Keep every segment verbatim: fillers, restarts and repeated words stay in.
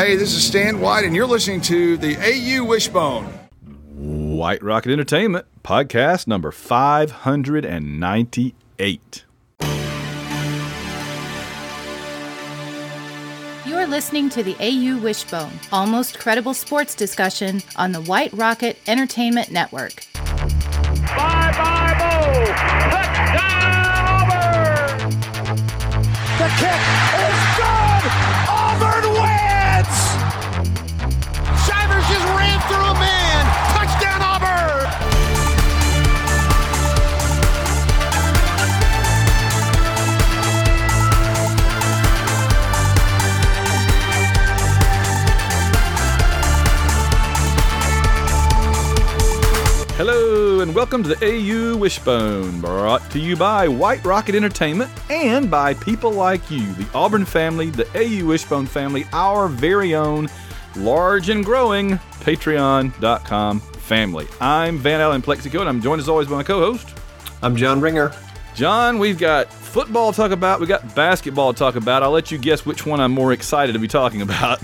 Hey, this is Stan White, and you're listening to the A U Wishbone. White Rocket Entertainment, podcast number five hundred ninety-eight. You're listening to the A U Wishbone, almost credible sports discussion on the White Rocket Entertainment Network. Bye-bye, Bo! Touchdown, Auburn! The kick is good! Auburn wins! Shivers just ran through a man! Touchdown, Auburn! Hello and welcome to the A U Wishbone, brought to you by White Rocket Entertainment and by people like you, the Auburn family, the A U Wishbone family, our very own large and growing Patreon dot com family. I'm Van Allen Plexico, and I'm joined as always by my co-host. I'm John Ringer. John, we've got football to talk about, we've got basketball to talk about. I'll let you guess which one I'm more excited to be talking about.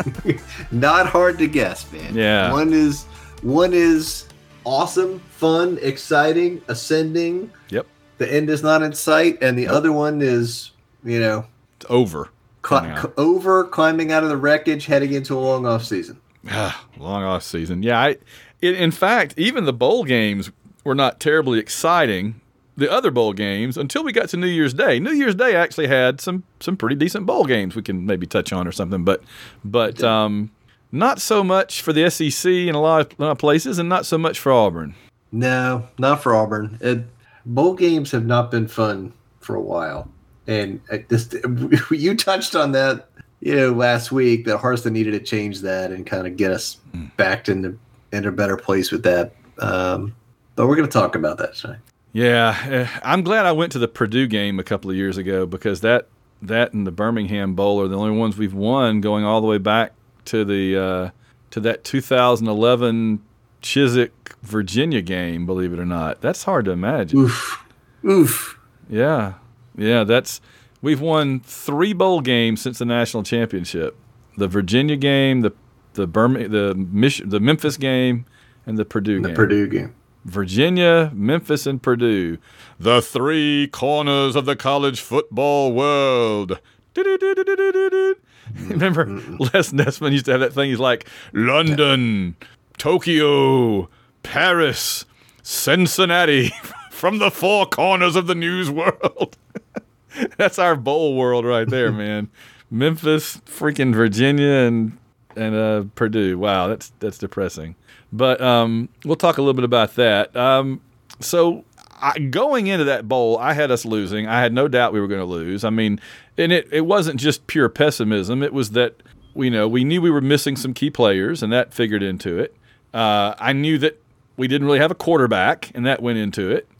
Not hard to guess, man. Yeah. One is one is awesome, fun, exciting, ascending. Yep. The end is not in sight, and the Nope. other one is, you know, It's over. cl- cl- over, climbing out of the wreckage, heading into a long off season. Long off season. Yeah, I, in, in fact, even the bowl games were not terribly exciting, the other bowl games, until we got to New Year's Day. New Year's Day actually had some some pretty decent bowl games we can maybe touch on or something, but but um, not so much for the S E C in a lot of, a lot of places, and not so much for Auburn. No, not for Auburn. It, bowl games have not been fun for a while, and uh, this you touched on that, you know, last week that Harston needed to change that and kind of get us Mm. back into in a better place with that. Um, but we're going to talk about that tonight. Yeah, eh, I'm glad I went to the Purdue game a couple of years ago, because that that and the Birmingham Bowl are the only ones we've won going all the way back to the uh, to that two thousand eleven Chiswick Virginia game. Believe it or not, that's hard to imagine. Oof, oof. Yeah, yeah, that's we've won three bowl games since the national championship: the Virginia game, the the Birmingham, the Mich- the Memphis game, and the Purdue The game. Purdue game. Virginia, Memphis, and Purdue. The three corners of the college football world. Do-do-do-do-do-do-do. Remember, Les Nessman used to have that thing. He's like, London, Tokyo, Paris, Cincinnati, from the four corners of the news world. That's our bowl world right there, man. Memphis, freaking Virginia, and and uh, Purdue. Wow, that's that's depressing. But um, we'll talk a little bit about that. Um, so I, going into that bowl, I had us losing. I had no doubt we were going to lose. I mean, and it, it wasn't just pure pessimism. It was that, you know, we knew we were missing some key players, and that figured into it. Uh, I knew that we didn't really have a quarterback, and that went into it.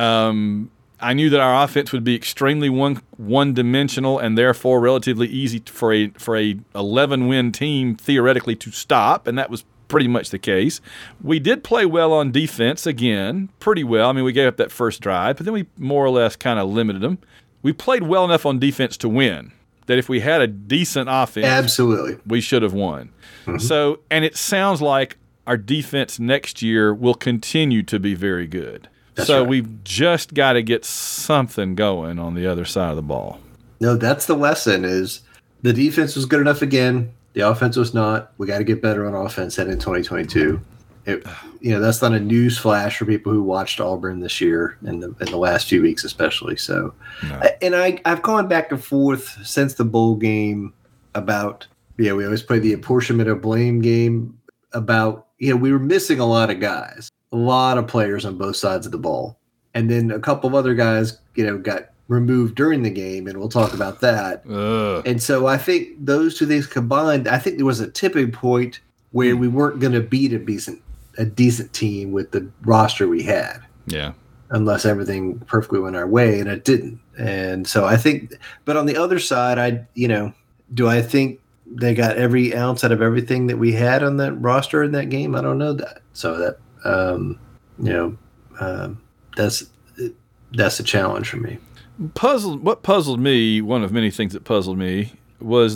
Um, I knew that our offense would be extremely one one dimensional, and therefore relatively easy for a for a eleven win team theoretically to stop, and that was pretty much the case. We did play well on defense again, pretty well. I mean, we gave up that first drive, but then we more or less kind of limited them. We played well enough on defense to win, that if we had a decent offense, Absolutely. we should have won. Mm-hmm. So, and it sounds like our defense next year will continue to be very good. That's so right. we've just got to get something going on the other side of the ball. No, that's the lesson is the defense was good enough again. The offense was not. We got to get better on offense heading in twenty twenty-two. It, you know, that's not a news flash for people who watched Auburn this year and the, in the last few weeks, especially. So, No. and I, I've gone back and forth since the bowl game about, yeah, we always play the apportionment of blame game about, you know, we were missing a lot of guys, a lot of players on both sides of the ball. And then a couple of other guys, you know, got removed during the game, and we'll talk about that. Ugh. And so I think those two things combined, I think there was a tipping point where we weren't going to beat a decent, a decent team with the roster we had, Yeah. unless everything perfectly went our way, and it didn't. And so I think, but on the other side, I, you know, do I think they got every ounce out of everything that we had on that roster in that game? I don't know that. So that, um, you know, um, that's that's a challenge for me. Puzzled. What puzzled me, one of many things that puzzled me, was that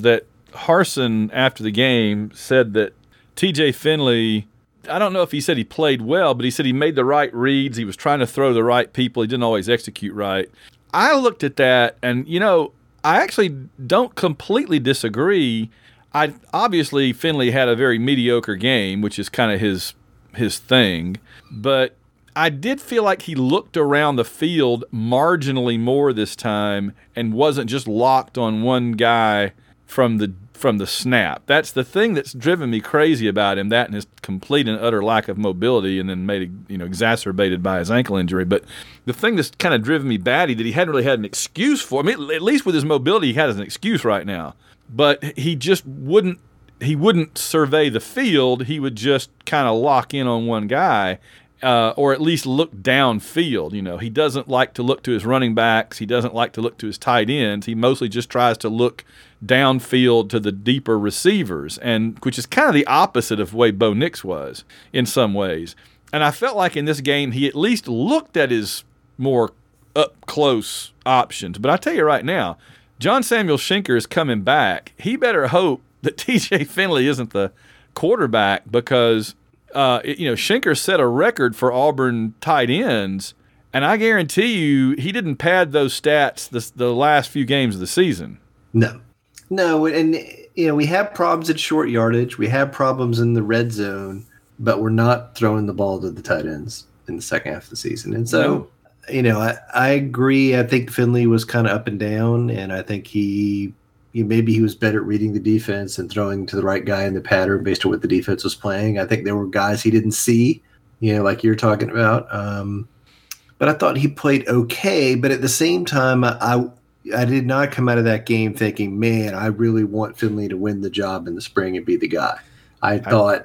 Harsin, after the game, said that T J Finley, I don't know if he said he played well, but he said he made the right reads. He was trying to throw the right people. He didn't always execute right. I looked at that, and, you know, I actually don't completely disagree. I obviously, Finley had a very mediocre game, which is kind of his his thing, but I did feel like he looked around the field marginally more this time and wasn't just locked on one guy from the from the snap. That's the thing that's driven me crazy about him, that and his complete and utter lack of mobility, and then made you know exacerbated by his ankle injury. But the thing that's kind of driven me batty that he hadn't really had an excuse for. I mean, at least with his mobility, he has an excuse right now. But he just wouldn't he wouldn't survey the field. He would just kind of lock in on one guy. Uh, or at least look downfield. You know, he doesn't like to look to his running backs. He doesn't like to look to his tight ends. He mostly just tries to look downfield to the deeper receivers, and which is kind of the opposite of the way Bo Nix was in some ways. And I felt like in this game he at least looked at his more up-close options. But I tell you right now, John Samuel Schenker is coming back. He better hope that T J Finley isn't the quarterback, because Uh, you know, Schenker set a record for Auburn tight ends, and I guarantee you he didn't pad those stats the, the last few games of the season. No. No, and, you know, we have problems at short yardage. We have problems in the red zone, but we're not throwing the ball to the tight ends in the second half of the season. And so, no. you know, I, I agree. I think Finley was kind of up and down, and I think he – You know, maybe he was better at reading the defense and throwing to the right guy in the pattern based on what the defense was playing. I think there were guys he didn't see, you know, like you're talking about. Um, but I thought he played okay. But at the same time, I I did not come out of that game thinking, man, I really want Finley to win the job in the spring and be the guy. I thought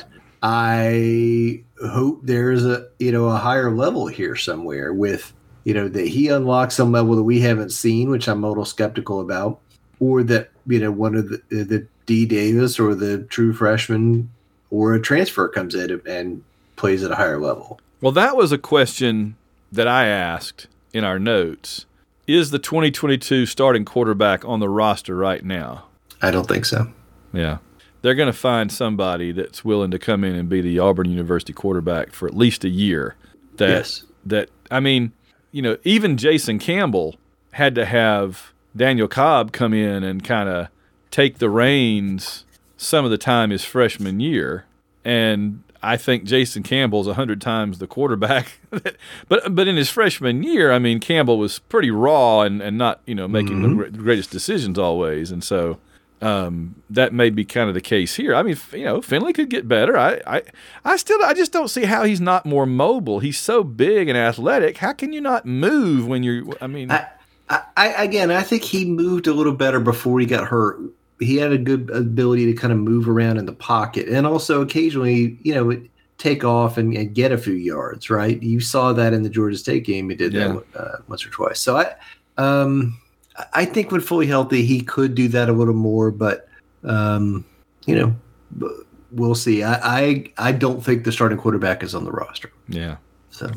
I hope there's a you know a higher level here somewhere with you know that he unlocks some level that we haven't seen, which I'm a little skeptical about. Or that, you know, one of the, the D Davis or the true freshman or a transfer comes in and plays at a higher level. Well, that was a question that I asked in our notes. Is the twenty twenty-two starting quarterback on the roster right now? I don't think so. Yeah. They're going to find somebody that's willing to come in and be the Auburn University quarterback for at least a year. That, yes. That, I mean, you know, even Jason Campbell had to have Daniel Cobb come in and kind of take the reins some of the time his freshman year, and I think Jason Campbell's a hundred times the quarterback. but but in his freshman year, I mean, Campbell was pretty raw and, and not you know making mm-hmm. the greatest decisions always, and so um, that may be kind of the case here. I mean, you know, Finley could get better. I I I still I just don't see how he's not more mobile. He's so big and athletic. How can you not move when you're? I mean. I- I, again, I think he moved a little better before he got hurt. He had a good ability to kind of move around in the pocket and also occasionally, you know, take off and, and get a few yards, right? You saw that in the Georgia State game. He did yeah. that uh, once or twice. So I um, I think when fully healthy, he could do that a little more, but, um, you know, we'll see. I, I, I don't think the starting quarterback is on the roster. Yeah. So.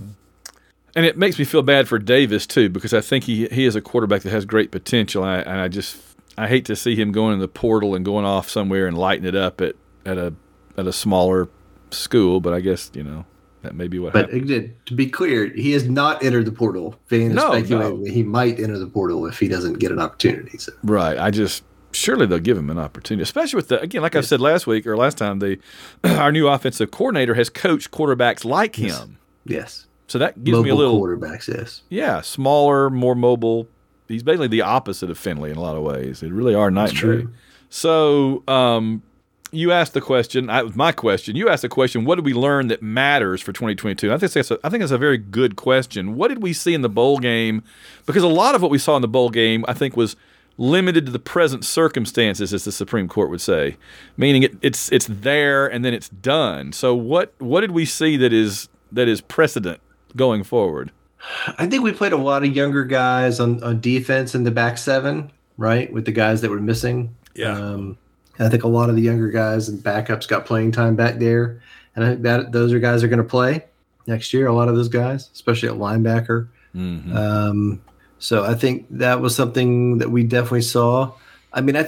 And it makes me feel bad for Davis too, because I think he he is a quarterback that has great potential. And I, and I just I hate to see him going in the portal and going off somewhere and lighting it up at, at a at a smaller school. But I guess you know that may be what. But happened. again, to be clear, he has not entered the portal. Fans no, speculating no. that he might enter the portal if he doesn't get an opportunity. So. Right. I just surely they'll give him an opportunity, especially with the again, like yes. I said last week or last time, the our new offensive coordinator has coached quarterbacks like yes. him. Yes. So that gives mobile me a little quarterbacks, yes. Yeah, smaller, more mobile. He's basically the opposite of Finley in a lot of ways. They really are night and day. So um, you asked the question. I, it was my question. You asked the question, what did we learn that matters for twenty twenty-two? I think that's a, I think that's a very good question. What did we see in the bowl game? Because a lot of what we saw in the bowl game, I think, was limited to the present circumstances, as the Supreme Court would say, meaning it, it's it's there and then it's done. So what what did we see that is that is precedent going forward? I think we played a lot of younger guys on, on defense in the back seven, right, with the guys that were missing. Yeah. Um, I think a lot of the younger guys and backups got playing time back there, and I think that those are guys that are going to play next year, a lot of those guys, especially at linebacker. Mm-hmm. Um, so I think that was something that we definitely saw. I mean, I think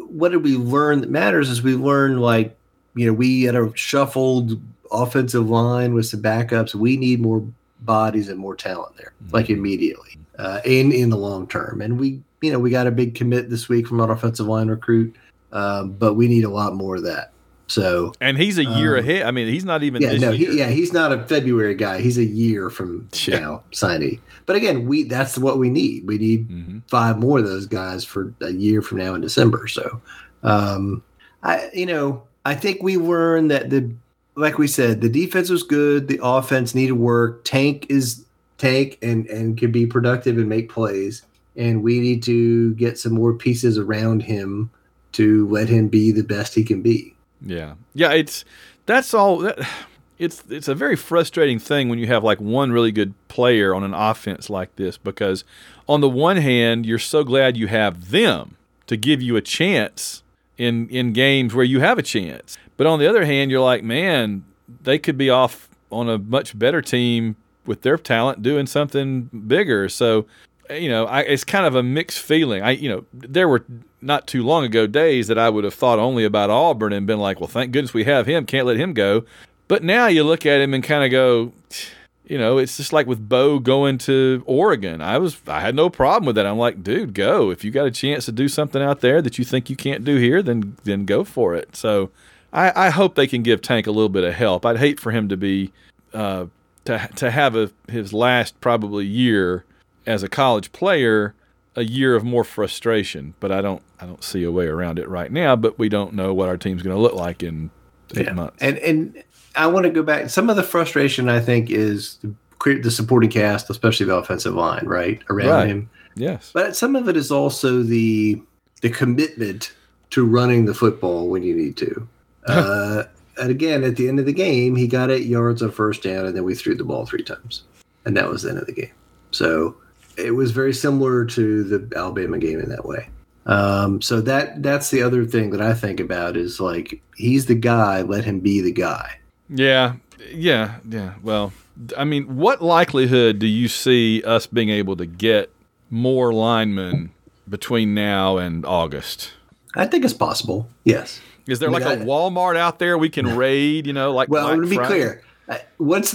what did we learn that matters is we learned, like, you know, we had a shuffled offensive line with some backups. We need more bodies and more talent there, mm-hmm. like immediately, uh, in in the long term. And we, you know, we got a big commit this week from an offensive line recruit, um, but we need a lot more of that. So, and he's a year um, ahead. I mean, he's not even. Yeah, this no, year. He, yeah, he's not a February guy. He's a year from yeah. now signee. But again, we that's what we need. We need mm-hmm. five more of those guys for a year from now in December. So, um, I, you know, I think we learned that the, like we said, the defense was good. The offense needed work. Tank is Tank and and can be productive and make plays. And we need to get some more pieces around him to let him be the best he can be. Yeah, yeah, it's that's all. That, it's it's a very frustrating thing when you have like one really good player on an offense like this, because on the one hand you're so glad you have them to give you a chance in in games where you have a chance, but on the other hand you're like, man, they could be off on a much better team with their talent doing something bigger. So, you know, I, it's kind of a mixed feeling. I, you know, there were not too long ago days that I would have thought only about Auburn and been like, well, thank goodness we have him. Can't let him go. But now you look at him and kind of go, you know, it's just like with Bo going to Oregon. I was, I had no problem with that. I'm like, dude, go. If you got a chance to do something out there that you think you can't do here, then then go for it. So I, I hope they can give Tank a little bit of help. I'd hate for him to be uh, to to have a, his last probably year as a college player, a year of more frustration, but I don't I don't see a way around it right now, but we don't know what our team's going to look like in eight yeah. months. And and I want to go back. Some of the frustration, I think, is the, the supporting cast, especially the offensive line, right, around right. him. Yes. But some of it is also the the commitment to running the football when you need to. uh, and again, at the end of the game, he got eight yards on first down, and then we threw the ball three times. And that was the end of the game. So it was very similar to the Alabama game in that way. Um, so that that's the other thing that I think about is, like, he's the guy, let him be the guy. Yeah, yeah, yeah. Well, I mean, what likelihood do you see us being able to get more linemen between now and August? I think it's possible, yes. Is there I mean, like a I, Walmart out there we can raid, you know, like Well, Black to be Friday? clear, what's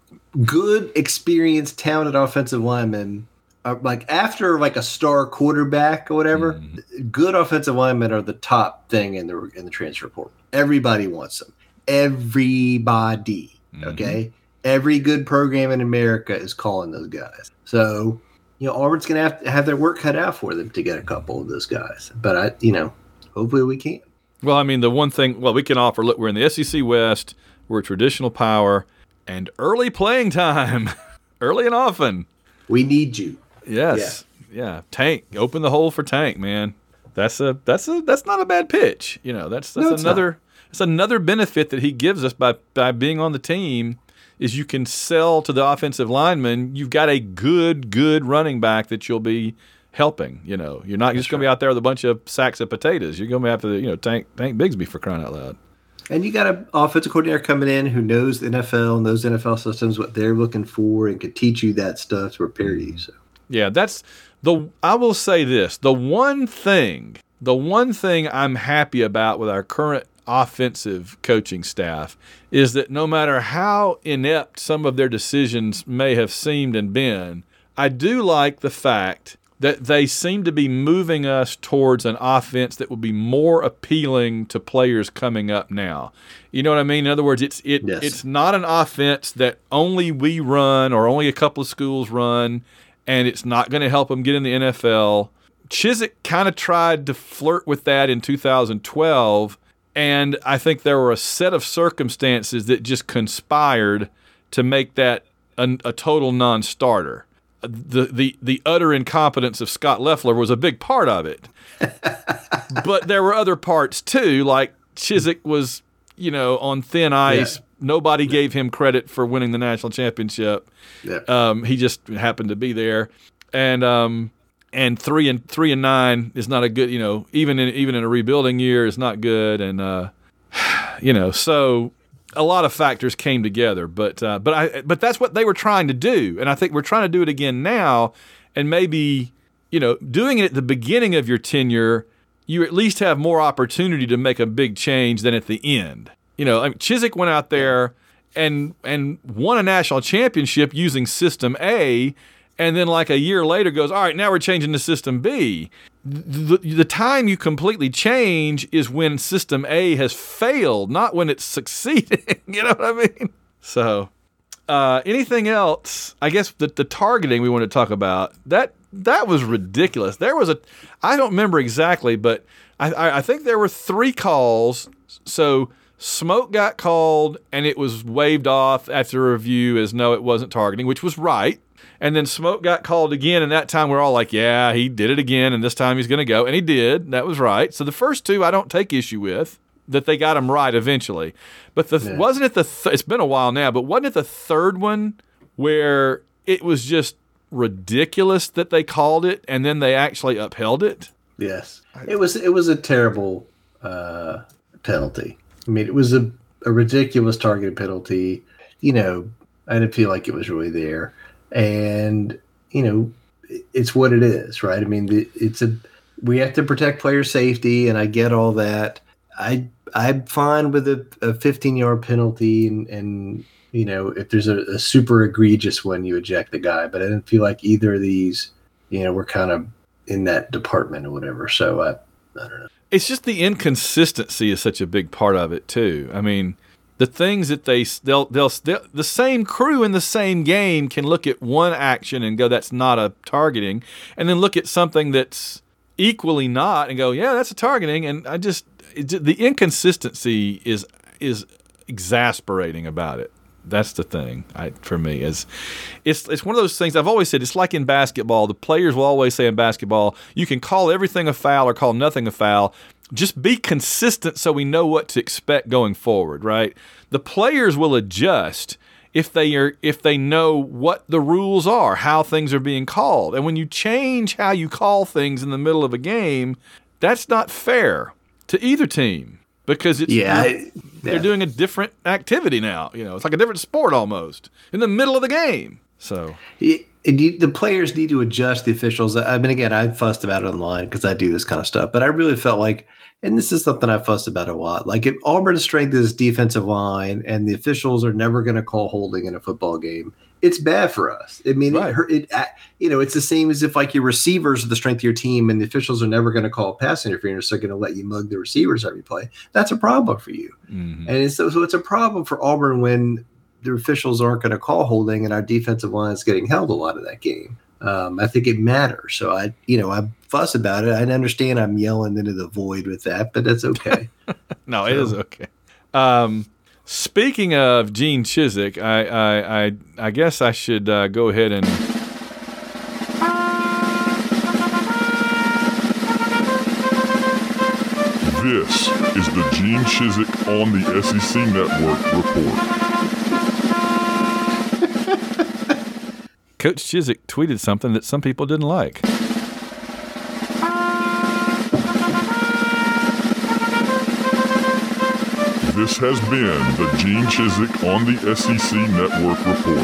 good, experienced, talented offensive linemen, are like after like a star quarterback or whatever, mm. good offensive linemen are the top thing in the in the transfer portal. Everybody wants them. Everybody, mm-hmm. okay? Every good program in America is calling those guys. So, you know, Auburn's going to have to have their work cut out for them to get a couple of those guys. But, I, you know, hopefully we can. Well, I mean, the one thing, well, we can offer, look, we're in the S E C West, we're a traditional power, and early playing time, early and often. We need you. Yes. Yeah. yeah. Tank, open the hole for Tank, man. That's a that's a that's not a bad pitch. You know, that's that's no, another not. It's another benefit that he gives us by by being on the team is you can sell to the offensive lineman, you've got a good, good running back that you'll be helping. You know, you're not That's just going right. to be out there with a bunch of sacks of potatoes. You're going to be after the, you know, Tank Tank Bigsby for crying out loud. And you got an offensive coordinator coming in who knows the N F L, knows N F L systems, what they're looking for, and can teach you that stuff to prepare you. So. Yeah, that's the. I will say this: the one thing, the one thing I'm happy about with our current offensive coaching staff is that no matter how inept some of their decisions may have seemed and been, I do like the fact that they seem to be moving us towards an offense that will be more appealing to players coming up now. You know what I mean? In other words, it's it yes. it's not an offense that only we run or only a couple of schools run, and it's not going to help them get in the N F L. Chizik kind of tried to flirt with that in two thousand twelve, and I think there were a set of circumstances that just conspired to make that a, a total non-starter. The, the the utter incompetence of Scott Loeffler was a big part of it. But there were other parts too, like Chizik was, you know, on thin ice. Yeah. Nobody yeah. gave him credit for winning the national championship. Yeah. Um, he just happened to be there. And um, and three and three and nine is not a good, you know, even in even in a rebuilding year is not good. And uh, you know, so a lot of factors came together, but uh, but I but that's what they were trying to do, and I think we're trying to do it again now. And maybe, you know, doing it at the beginning of your tenure, you at least have more opportunity to make a big change than at the end. You know, I mean, Chizik went out there and and won a national championship using System A, and then like a year later goes, all right, now we're changing to System B. The, the time you completely change is when System A has failed, not when it's succeeding. You know what I mean? So, uh, anything else? I guess the, the targeting we want to talk about, that that was ridiculous. There was a, I don't remember exactly, but I, I, I think there were three calls. So Smoke got called, and it was waved off after a review as no, it wasn't targeting, which was right. And then Smoke got called again, and that time we're all like, yeah, he did it again, and this time he's going to go. And he did. That was right. So the first two I don't take issue with, that they got him right eventually. But the yeah. wasn't it the th- – it's been a while now, but wasn't it the third one where it was just ridiculous that they called it, and then they actually upheld it? Yes. It was it was a terrible uh, penalty. I mean, it was a, a ridiculous targeted penalty. You know, I didn't feel like it was really there. And, you know, it's what it is, right? I mean, it's a we have to protect player safety, and I get all that. I, I'm fine with a, a fifteen-yard penalty, and, and, you know, if there's a, a super egregious one, you eject the guy. But I didn't feel like either of these, you know, were kind of in that department or whatever. So, I, I don't know. It's just the inconsistency is such a big part of it, too. I mean, the things that they they'll, they'll they'll the same crew in the same game can look at one action and go, that's not a targeting, and then look at something that's equally not and go, yeah, that's a targeting. And I just it, the inconsistency is is exasperating about it. That's the thing I, for me is it's it's one of those things I've always said. It's like in basketball. The players will always say in basketball, you can call everything a foul or call nothing a foul. Just be consistent so we know what to expect going forward, right? The players will adjust if they are if they know what the rules are, how things are being called. And when you change how you call things in the middle of a game, that's not fair to either team because it's yeah, they're, yeah. they're doing a different activity now. You know, it's like a different sport almost in the middle of the game. So it, it, the players need to adjust the officials. I mean, again, I fussed about it online because I do this kind of stuff, but I really felt like, and this is something I fussed about a lot, like if Auburn's strength is defensive line and the officials are never going to call holding in a football game, it's bad for us. I mean, right. it, it, you know, it's the same as if like your receivers are the strength of your team and the officials are never going to call pass interference. They're going to let you mug the receivers every play. That's a problem for you. Mm-hmm. And it's, so it's a problem for Auburn when the officials aren't going to call holding and our defensive line is getting held a lot of that game. Um, I think it matters. So I, you know, I fuss about it. I understand I'm yelling into the void with that, but that's okay. no, so. It is okay. Um, speaking of Gene Chizik, I, I, I, I guess I should uh, go ahead and. This is the Gene Chizik on the S E C Network report. Coach Chizik tweeted something that some people didn't like. This has been the Gene Chizik on the S E C Network report.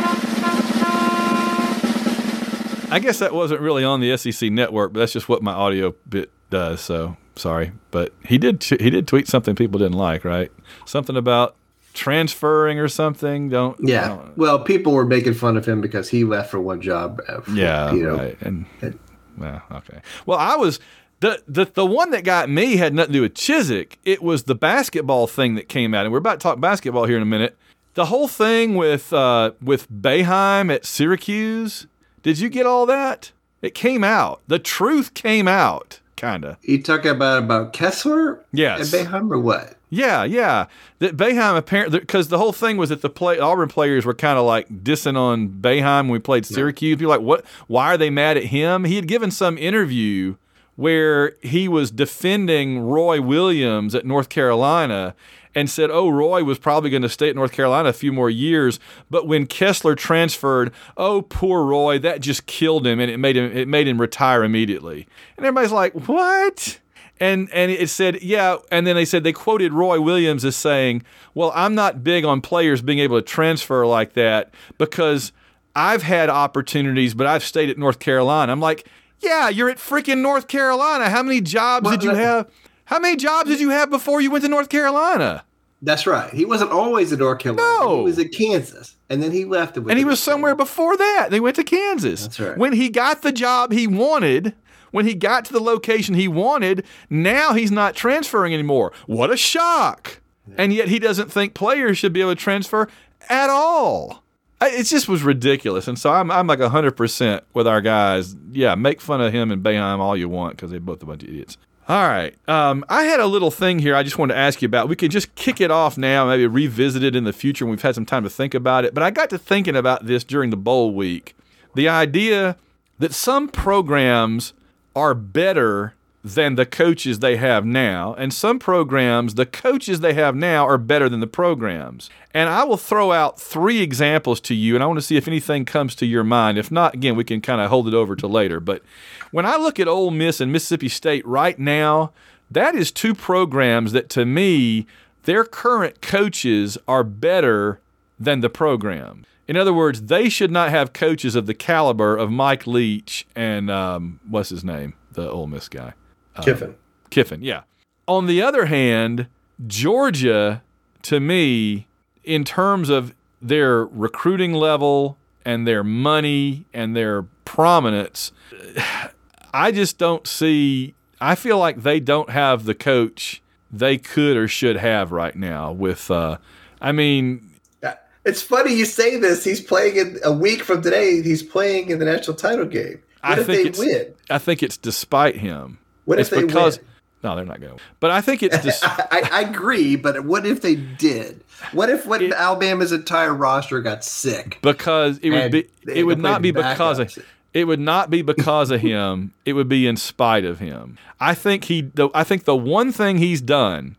I guess that wasn't really on the S E C Network, but that's just what my audio bit does. So sorry, but he did he did tweet something people didn't like, right? Something about transferring or something. Don't yeah. Don't. Well, people were making fun of him because he left for one job. For, yeah, you know, right. And, and well, okay. Well, I was the the the one that got me had nothing to do with Chizik. It was the basketball thing that came out, and we're about to talk basketball here in a minute. The whole thing with uh, with Boeheim at Syracuse. Did you get all that? It came out. The truth came out. Kinda. You talk about about Kessler? Yes. And Boeheim or what? Yeah, yeah. That Boeheim apparently, because the whole thing was that the play Auburn players were kind of like dissing on Boeheim when we played Syracuse. People were like, what? Why are they mad at him? He had given some interview where he was defending Roy Williams at North Carolina and said, oh, Roy was probably going to stay at North Carolina a few more years, but when Kessler transferred, oh, poor Roy, that just killed him, and it made him it made him retire immediately. And everybody's like, what? And and it said, yeah, and then they said they quoted Roy Williams as saying, well, I'm not big on players being able to transfer like that because I've had opportunities, but I've stayed at North Carolina. I'm like, Yeah, you're at freaking North Carolina. How many jobs Well, did you that- have? How many jobs did you have before you went to North Carolina? That's right. He wasn't always at North Carolina. No. He was at Kansas, and then he left it. And he was somewhere before that. They went to Kansas. That's right. When he got the job he wanted, when he got to the location he wanted, now he's not transferring anymore. What a shock. Yeah. And yet he doesn't think players should be able to transfer at all. It just was ridiculous. And so I'm I'm like one hundred percent with our guys. Yeah, make fun of him and Boeheim all you want because they're both a bunch of idiots. All right. Um, I had a little thing here I just wanted to ask you about. We could just kick it off now, maybe revisit it in the future when we've had some time to think about it. But I got to thinking about this during the bowl week. The idea that some programs are better than the coaches they have now, and some programs, the coaches they have now are better than the programs. And I will throw out three examples to you, and I want to see if anything comes to your mind. If not, again, we can kind of hold it over to later. But when I look at Ole Miss and Mississippi State right now, that is two programs that, to me, their current coaches are better than the program. In other words, they should not have coaches of the caliber of Mike Leach and um, what's his name, the Ole Miss guy? Kiffin. Uh, Kiffin, yeah. On the other hand, Georgia, to me, in terms of their recruiting level and their money and their prominence, I just don't see – I feel like they don't have the coach they could or should have right now with uh, – I mean – it's funny you say this. He's playing in a week from today. He's playing in the national title game. What I if think they win? I think it's despite him. What it's if they because, win? No, they're not going to. But I think it's. Dis- I, I agree, but what if they did? What if what it, Alabama's entire roster got sick? Because it would be. It would not be because of. It would not be because of him. It would be in spite of him. I think he. The, I think the one thing he's done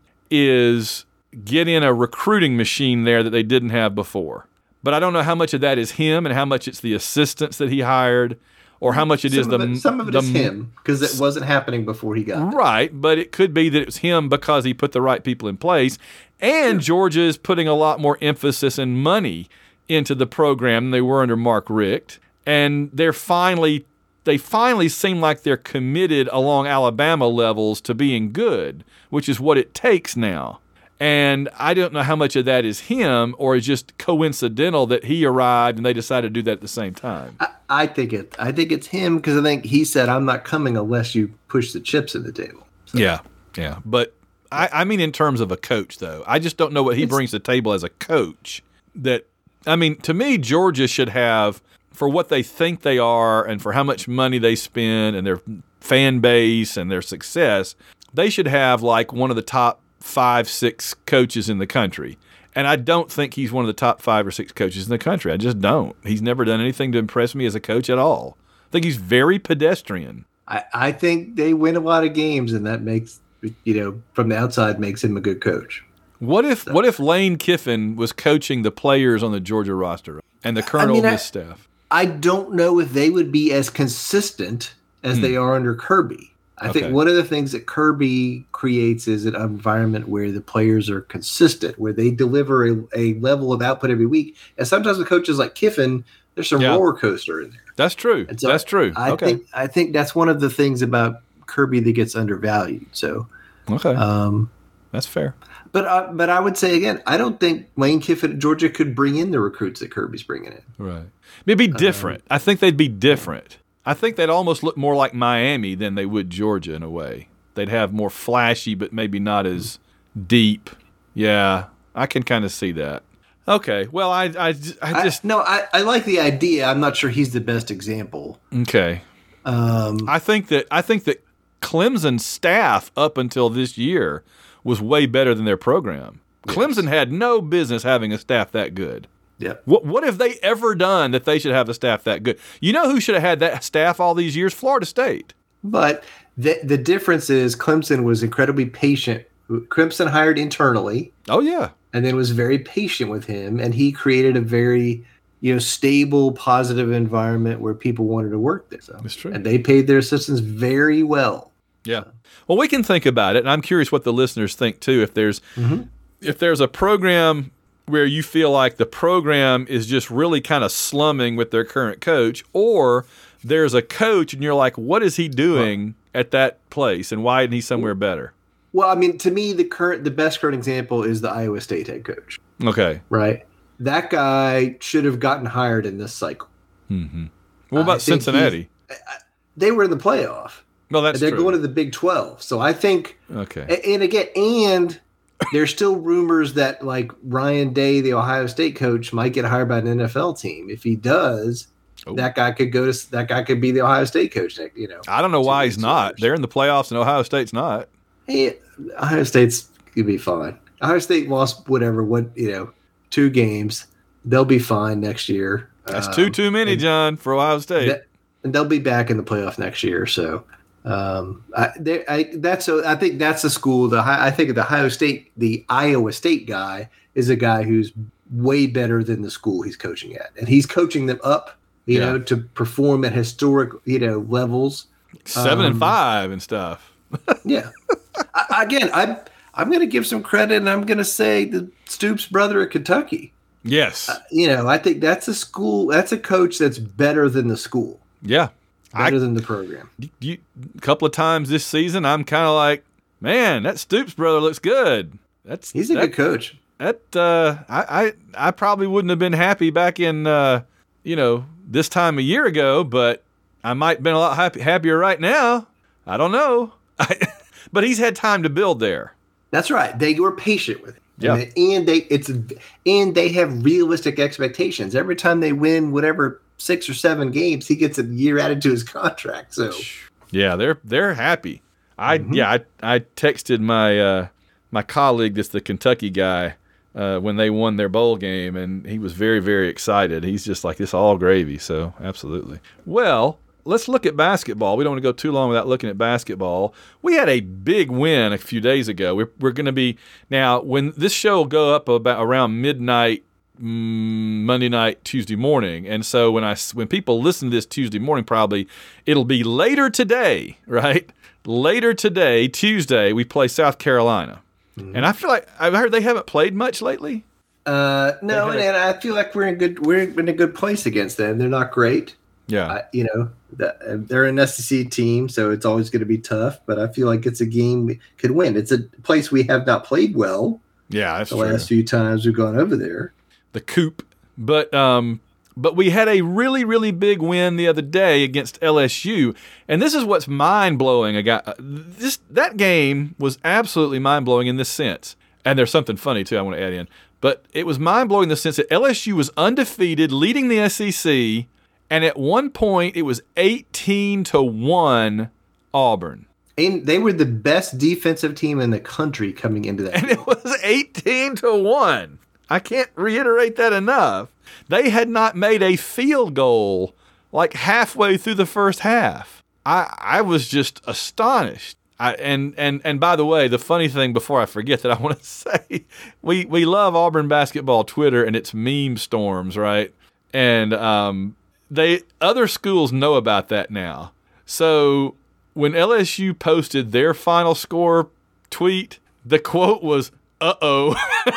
is get in a recruiting machine there that they didn't have before. But I don't know how much of that is him and how much it's the assistants that he hired. Or how much it some is the of it, some of it the, is him because it wasn't happening before he got there. Right, but it could be that it was him because he put the right people in place, and sure. Georgia is putting a lot more emphasis and money into the program than they were under Mark Richt, and they're finally they finally seem like they're committed along Alabama levels to being good, which is what it takes now. And I don't know how much of that is him or is just coincidental that he arrived and they decided to do that at the same time. I, I think it. I think it's him because I think he said, "I'm not coming unless you push the chips in the table." So. Yeah, yeah. But I, I mean, in terms of a coach, though, I just don't know what he it's, brings to the table as a coach. That I mean, to me, Georgia should have, for what they think they are and for how much money they spend and their fan base and their success, they should have like one of the top five, six coaches in the country. And I don't think he's one of the top five or six coaches in the country. I just don't. He's never done anything to impress me as a coach at all. I think he's very pedestrian. I, I think they win a lot of games, and that makes, you know, from the outside makes him a good coach. What if so. What if Lane Kiffin was coaching the players on the Georgia roster and the current I mean, Ole Miss I, staff? I don't know if they would be as consistent as hmm. they are under Kirby. I okay. think one of the things that Kirby creates is an environment where the players are consistent, where they deliver a, a level of output every week. And sometimes with coaches like Kiffin, there's some yeah. roller coaster in there. That's true. So that's true. I okay. think I think that's one of the things about Kirby that gets undervalued. So, okay, um, that's fair. But uh, but I would say again, I don't think Lane Kiffin at Georgia could bring in the recruits that Kirby's bringing in. Right. It'd be different. Um, I think they'd be different. I think they'd almost look more like Miami than they would Georgia in a way. They'd have more flashy, but maybe not as deep. Yeah, I can kind of see that. Okay, well, I, I, I just I, no, I, I like the idea. I'm not sure he's the best example. Okay, um, I think that I think that Clemson's staff up until this year was way better than their program. Yes. Clemson had no business having a staff that good. Yeah. What what have they ever done that they should have a staff that good? You know who should have had that staff all these years? Florida State. But the the difference is Clemson was incredibly patient. Clemson hired internally. Oh yeah. And then was very patient with him, and he created a very, you know, stable, positive environment where people wanted to work there. So, that's true. And they paid their assistants very well. Yeah. Well, we can think about it, and I'm curious what the listeners think too. If there's mm-hmm. if there's a program where you feel like the program is just really kind of slumming with their current coach, or there's a coach, and you're like, what is he doing at that place, and why isn't he somewhere better? Well, I mean, to me, the current, the best current example is the Iowa State head coach. Okay. Right? That guy should have gotten hired in this cycle. Mm-hmm. What about Cincinnati? They were in the playoff. No, that's They're true. going to the Big twelve. So I think Okay. And, and again, and there's still rumors that like Ryan Day, the Ohio State coach, might get hired by an N F L team. If he does, Oh. that guy could go to that guy could be the Ohio State coach. You know, I don't know why he's not. years. They're in the playoffs, and Ohio State's not. Hey, Ohio State's could be fine. Ohio State lost whatever, what you know, two games. They'll be fine next year. That's Um, too too many, and John, for Ohio State. that- and they'll be back in the playoff next year. So. Um, I, they, I that's a, I think that's the school. The Hi- I think the Ohio State, the Iowa State guy is a guy who's way better than the school he's coaching at, and he's coaching them up, you Yeah. know, to perform at historic, you know, levels. Seven and um, five and stuff. Yeah. I, again, I'm I'm going to give some credit, and I'm going to say the Stoops brother at Kentucky. Yes. Uh, you know, I think that's a school. That's a coach that's better than the school, yeah. better I, than the program. you, a couple of times this season, I'm kind of like, man, that Stoops brother looks good. That's He's a that, good coach. That uh, I, I I probably wouldn't have been happy back in uh, you know this time a year ago, but I might have been a lot happy, happier right now. I don't know, but he's had time to build there. That's right. They were patient with him. Yeah. And they, and they it's and they have realistic expectations. Every time they win whatever six or seven games, he gets a year added to his contract. So Yeah, they're they're happy. I Mm-hmm. yeah, I I texted my uh, my colleague that's the Kentucky guy uh, when they won their bowl game, and he was very very excited. He's just like, it's all gravy. So absolutely. Well, let's look at basketball. We don't want to go too long without looking at basketball. We had a big win a few days ago. We're we're going to be now when this show will go up about around midnight. Monday night, Tuesday morning, and so when I when people listen to this Tuesday morning, probably it'll be later today, right? Later today, Tuesday, we play South Carolina, mm-hmm. and I feel like I've heard they haven't played much lately. uh, no, and, and I feel like we're in good we're in a good place against them. They're not great, Yeah, uh, you know. The, they're an S E C team, so it's always going to be tough. But I feel like it's a game we could win. It's a place we have not played well. yeah, that's the true. last few times we've gone over there. The Coop, but um, but we had a really really big win the other day against L S U, and this is what's mind blowing. I got this that game was absolutely mind blowing in this sense, and there's something funny too I want to add in, but it was mind blowing in the sense that L S U was undefeated, leading the S E C, and at one point it was eighteen to one Auburn. And they were the best defensive team in the country coming into that. And it was eighteen to one. I can't reiterate that enough. They had not made a field goal like halfway through the first half. I I was just astonished. I, and, and, and by the way, the funny thing before I forget that I want to say, we, we love Auburn basketball Twitter and its meme storms, right? And um, they other schools know about that now. So when L S U posted their final score tweet, the quote was, uh-oh.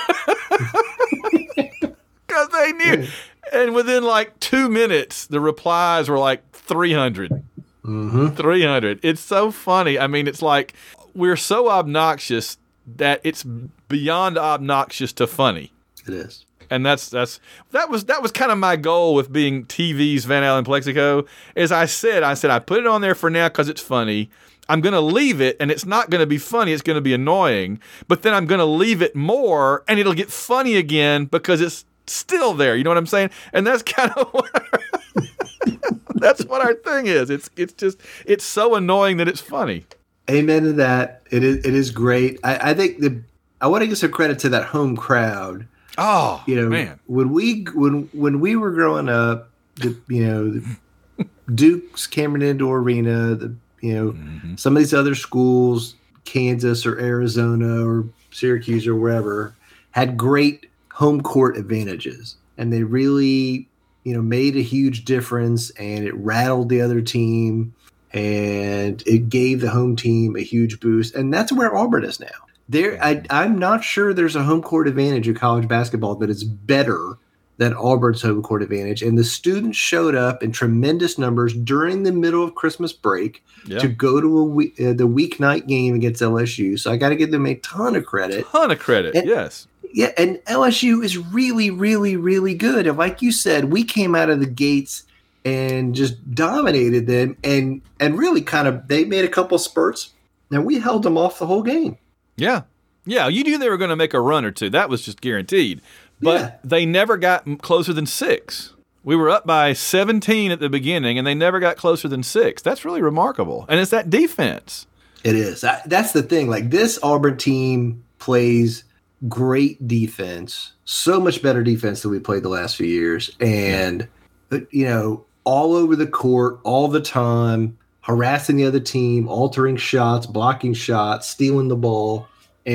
Because they knew. And within like two minutes, the replies were like three hundred. Mm-hmm. three hundred. It's so funny. I mean, it's like we're so obnoxious that it's beyond obnoxious to funny. It is. And that's that's that was that was kind of my goal with being T V's Van Allen Plexico. As I said, I said I put it on there for now because it's funny. I'm going to leave it, and it's not going to be funny. It's going to be annoying. But then I'm going to leave it more, and it'll get funny again because it's still there. You know what I'm saying? And that's kind of what our, that's what our thing is. It's it's just it's so annoying that it's funny. Amen to that. It is it is great. I, I think the I want to give some credit to that home crowd. Oh, You know, man. when we when when we were growing up, the, you know, the Duke's Cameron Indoor Arena, the you know, Mm-hmm. some of these other schools, Kansas or Arizona or Syracuse or wherever, had great home court advantages, and they really, you know, made a huge difference, and it rattled the other team, and it gave the home team a huge boost, and that's where Auburn is now. There, I, I'm not sure there's a home court advantage in college basketball that is better than Auburn's home court advantage. And the students showed up in tremendous numbers during the middle of Christmas break yeah. to go to a week, uh, the weeknight game against L S U. So I got to give them a ton of credit. Ton of credit, and, yes. Yeah, and L S U is really, really, really good. And like you said, we came out of the gates and just dominated them and and really kind of – they made a couple spurts, and we held them off the whole game. Yeah. Yeah, you knew they were going to make a run or two. That was just guaranteed. But yeah. they never got closer than six. We were up by seventeen at the beginning, and they never got closer than six. That's really remarkable. And it's that defense. It is. That's the thing. Like, this Auburn team plays great defense, so much better defense than we played the last few years. And, yeah. you know, all over the court, all the time, harassing the other team, altering shots, blocking shots, stealing the ball.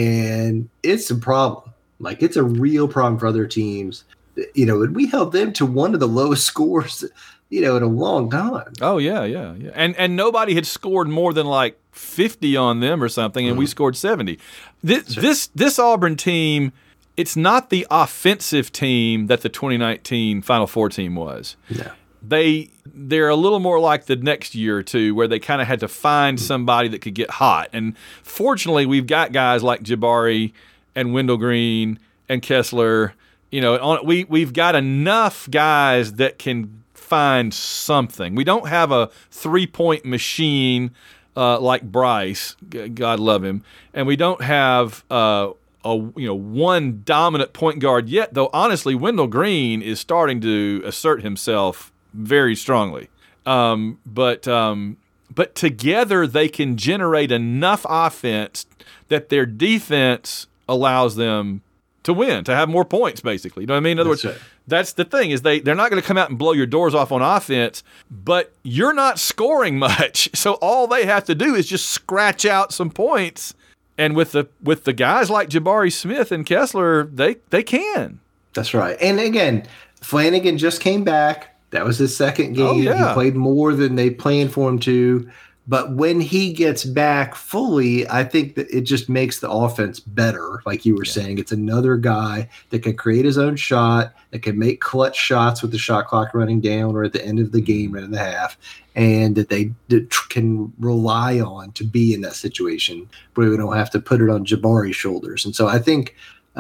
And it's a problem. Like, it's a real problem for other teams. You know, and we held them to one of the lowest scores, you know, in a long time. Oh, yeah, yeah, yeah. And and nobody had scored more than like fifty on them or something, and mm-hmm. we scored seventy. This, right. this this Auburn team, it's not the offensive team that the twenty nineteen Final Four team was. Yeah. They they're a little more like the next year or two, where they kind of had to find somebody that could get hot. And fortunately, we've got guys like Jabari and Wendell Green and Kessler. You know, on, we we've got enough guys that can find something. We don't have a three-point machine uh, like Bryce, God love him, and we don't have uh, a you know one dominant point guard yet. Though honestly, Wendell Green is starting to assert himself very strongly. Um, but um, but together they can generate enough offense that their defense allows them to win, to have more points, basically. You know what I mean? In other that's words, right. that's the thing, is they, they're not going to come out and blow your doors off on offense, but you're not scoring much. So all they have to do is just scratch out some points. And with the with the guys like Jabari Smith and Kessler, they, they can. That's right. And again, Flanagan just came back. That was his second game. Oh, yeah. He played more than they planned for him to. But when he gets back fully, I think that it just makes the offense better. Like you were yeah. saying, it's another guy that can create his own shot, that can make clutch shots with the shot clock running down or at the end of the game, right in the half, and that they that can rely on to be in that situation where we don't have to put it on Jabari's shoulders. And so I think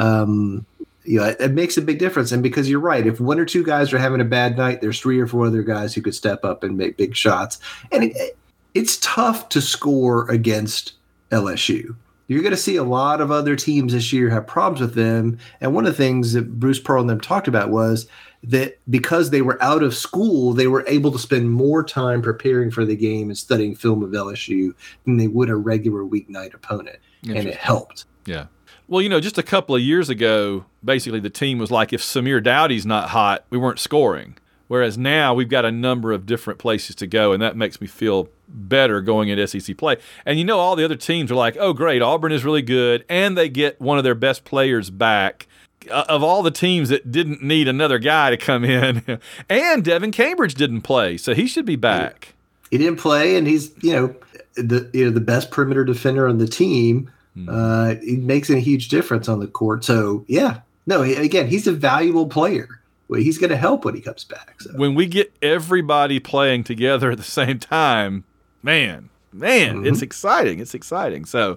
um, you know, it, it makes a big difference. And because you're right, if one or two guys are having a bad night, there's three or four other guys who could step up and make big shots. And it, it's tough to score against L S U. You're going to see a lot of other teams this year have problems with them. And one of the things that Bruce Pearl and them talked about was that because they were out of school, they were able to spend more time preparing for the game and studying film of L S U than they would a regular weeknight opponent. And it helped. Yeah. Well, you know, just a couple of years ago, basically the team was like, if Samir Dowdy's not hot, we weren't scoring. Whereas now we've got a number of different places to go, and that makes me feel better going into S E C play. And you know, all the other teams are like, oh, great, Auburn is really good, and they get one of their best players back. Uh, of all the teams that didn't need another guy to come in, and Devin Cambridge didn't play, so he should be back. He didn't play, and he's, you know, the you know the best perimeter defender on the team. Mm. Uh, it makes a huge difference on the court. So, yeah, no, he, again, he's a valuable player. Well, he's going to help when he comes back. So. When we get everybody playing together at the same time, man, man, mm-hmm. it's exciting. It's exciting. So,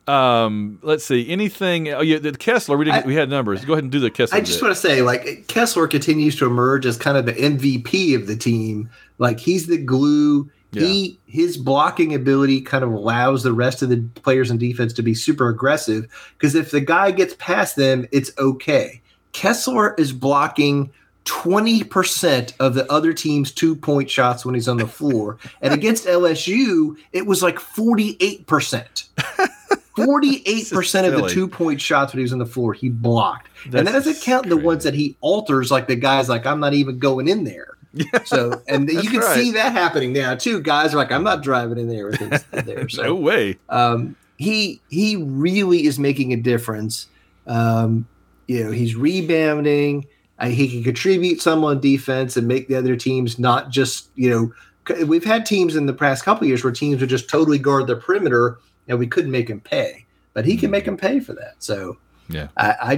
um, let's see. Anything? Oh, yeah, the Kessler. We didn't. I, we had numbers. Go ahead and do the Kessler. I just bit. want to say, like, Kessler continues to emerge as kind of the M V P of the team. Like, he's the glue. Yeah. He his blocking ability kind of allows the rest of the players in defense to be super aggressive, because if the guy gets past them, it's okay. Kessler is blocking twenty percent of the other team's two-point shots when he's on the floor. And against L S U, it was like forty-eight percent. forty-eight percent of the two-point shots when he was on the floor, he blocked. That's and that doesn't count the ones that he alters, like the guys like, I'm not even going in there. Yeah, so, and you can right. see that happening now, too. Guys are like, I'm not driving in there with things there. So, no way. Um, he, he really is making a difference. Um, you know, he's rebounding. Uh, he can contribute some on defense and make the other teams not just, you know, we've had teams in the past couple of years where teams would just totally guard the perimeter and we couldn't make him pay, but he can make him pay for that. So yeah, I, I just,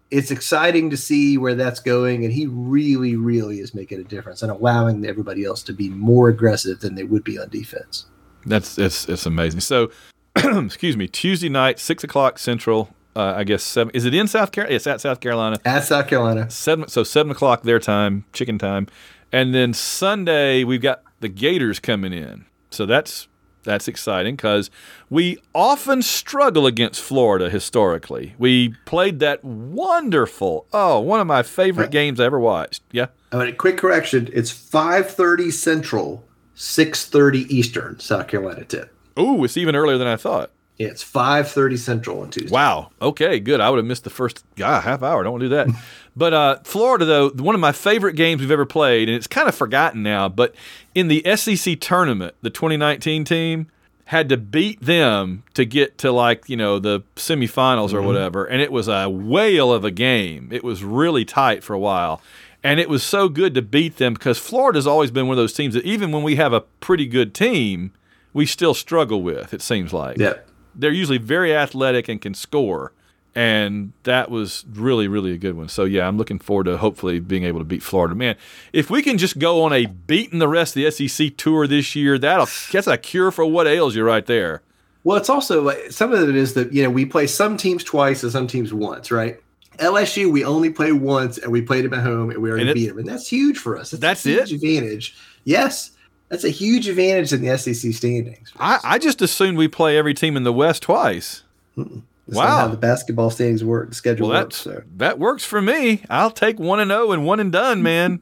it's exciting to see where that's going, and he really, really is making a difference and allowing everybody else to be more aggressive than they would be on defense. That's it's it's amazing. So, excuse me, Tuesday night, six o'clock Central. Uh, I guess seven. Is it in South Carolina? It's at South Carolina. At South Carolina. Seven. So seven o'clock their time, chicken time, and then Sunday we've got the Gators coming in. So that's that's exciting because we often struggle against Florida historically. We played that wonderful, oh, one of my favorite games I ever watched. Yeah. I mean, quick correction. It's five thirty Central, six thirty Eastern, South Carolina tip. Ooh, it's even earlier than I thought. Yeah, it's five thirty Central on Tuesday. Wow. Okay, good. I would have missed the first ah, half hour. Don't want to do that. But uh, Florida, though, one of my favorite games we've ever played, and it's kind of forgotten now, but in the S E C tournament, the twenty nineteen team had to beat them to get to, like, you know, the semifinals or mm-hmm. whatever, and it was a whale of a game. It was really tight for a while. And it was so good to beat them because Florida's always been one of those teams that even when we have a pretty good team, we still struggle with, it seems like. Yeah. They're usually very athletic and can score, and that was really, really a good one. So, yeah, I'm looking forward to hopefully being able to beat Florida. Man, if we can just go on a beating the rest of the S E C tour this year, that'll that's a cure for what ails you right there. Well, it's also like some of it is that, you know, we play some teams twice and some teams once, right? L S U, we only played once, and we played them at home, and we already and it, beat them, and that's huge for us. It's that's a huge it? advantage. Yes. That's a huge advantage in the S E C standings. I, I just assumed we play every team in the West twice. Mm-mm. That's wow. not how the basketball standings work, the schedule well, works. So. That works for me. I'll take one and zero and one and done, man.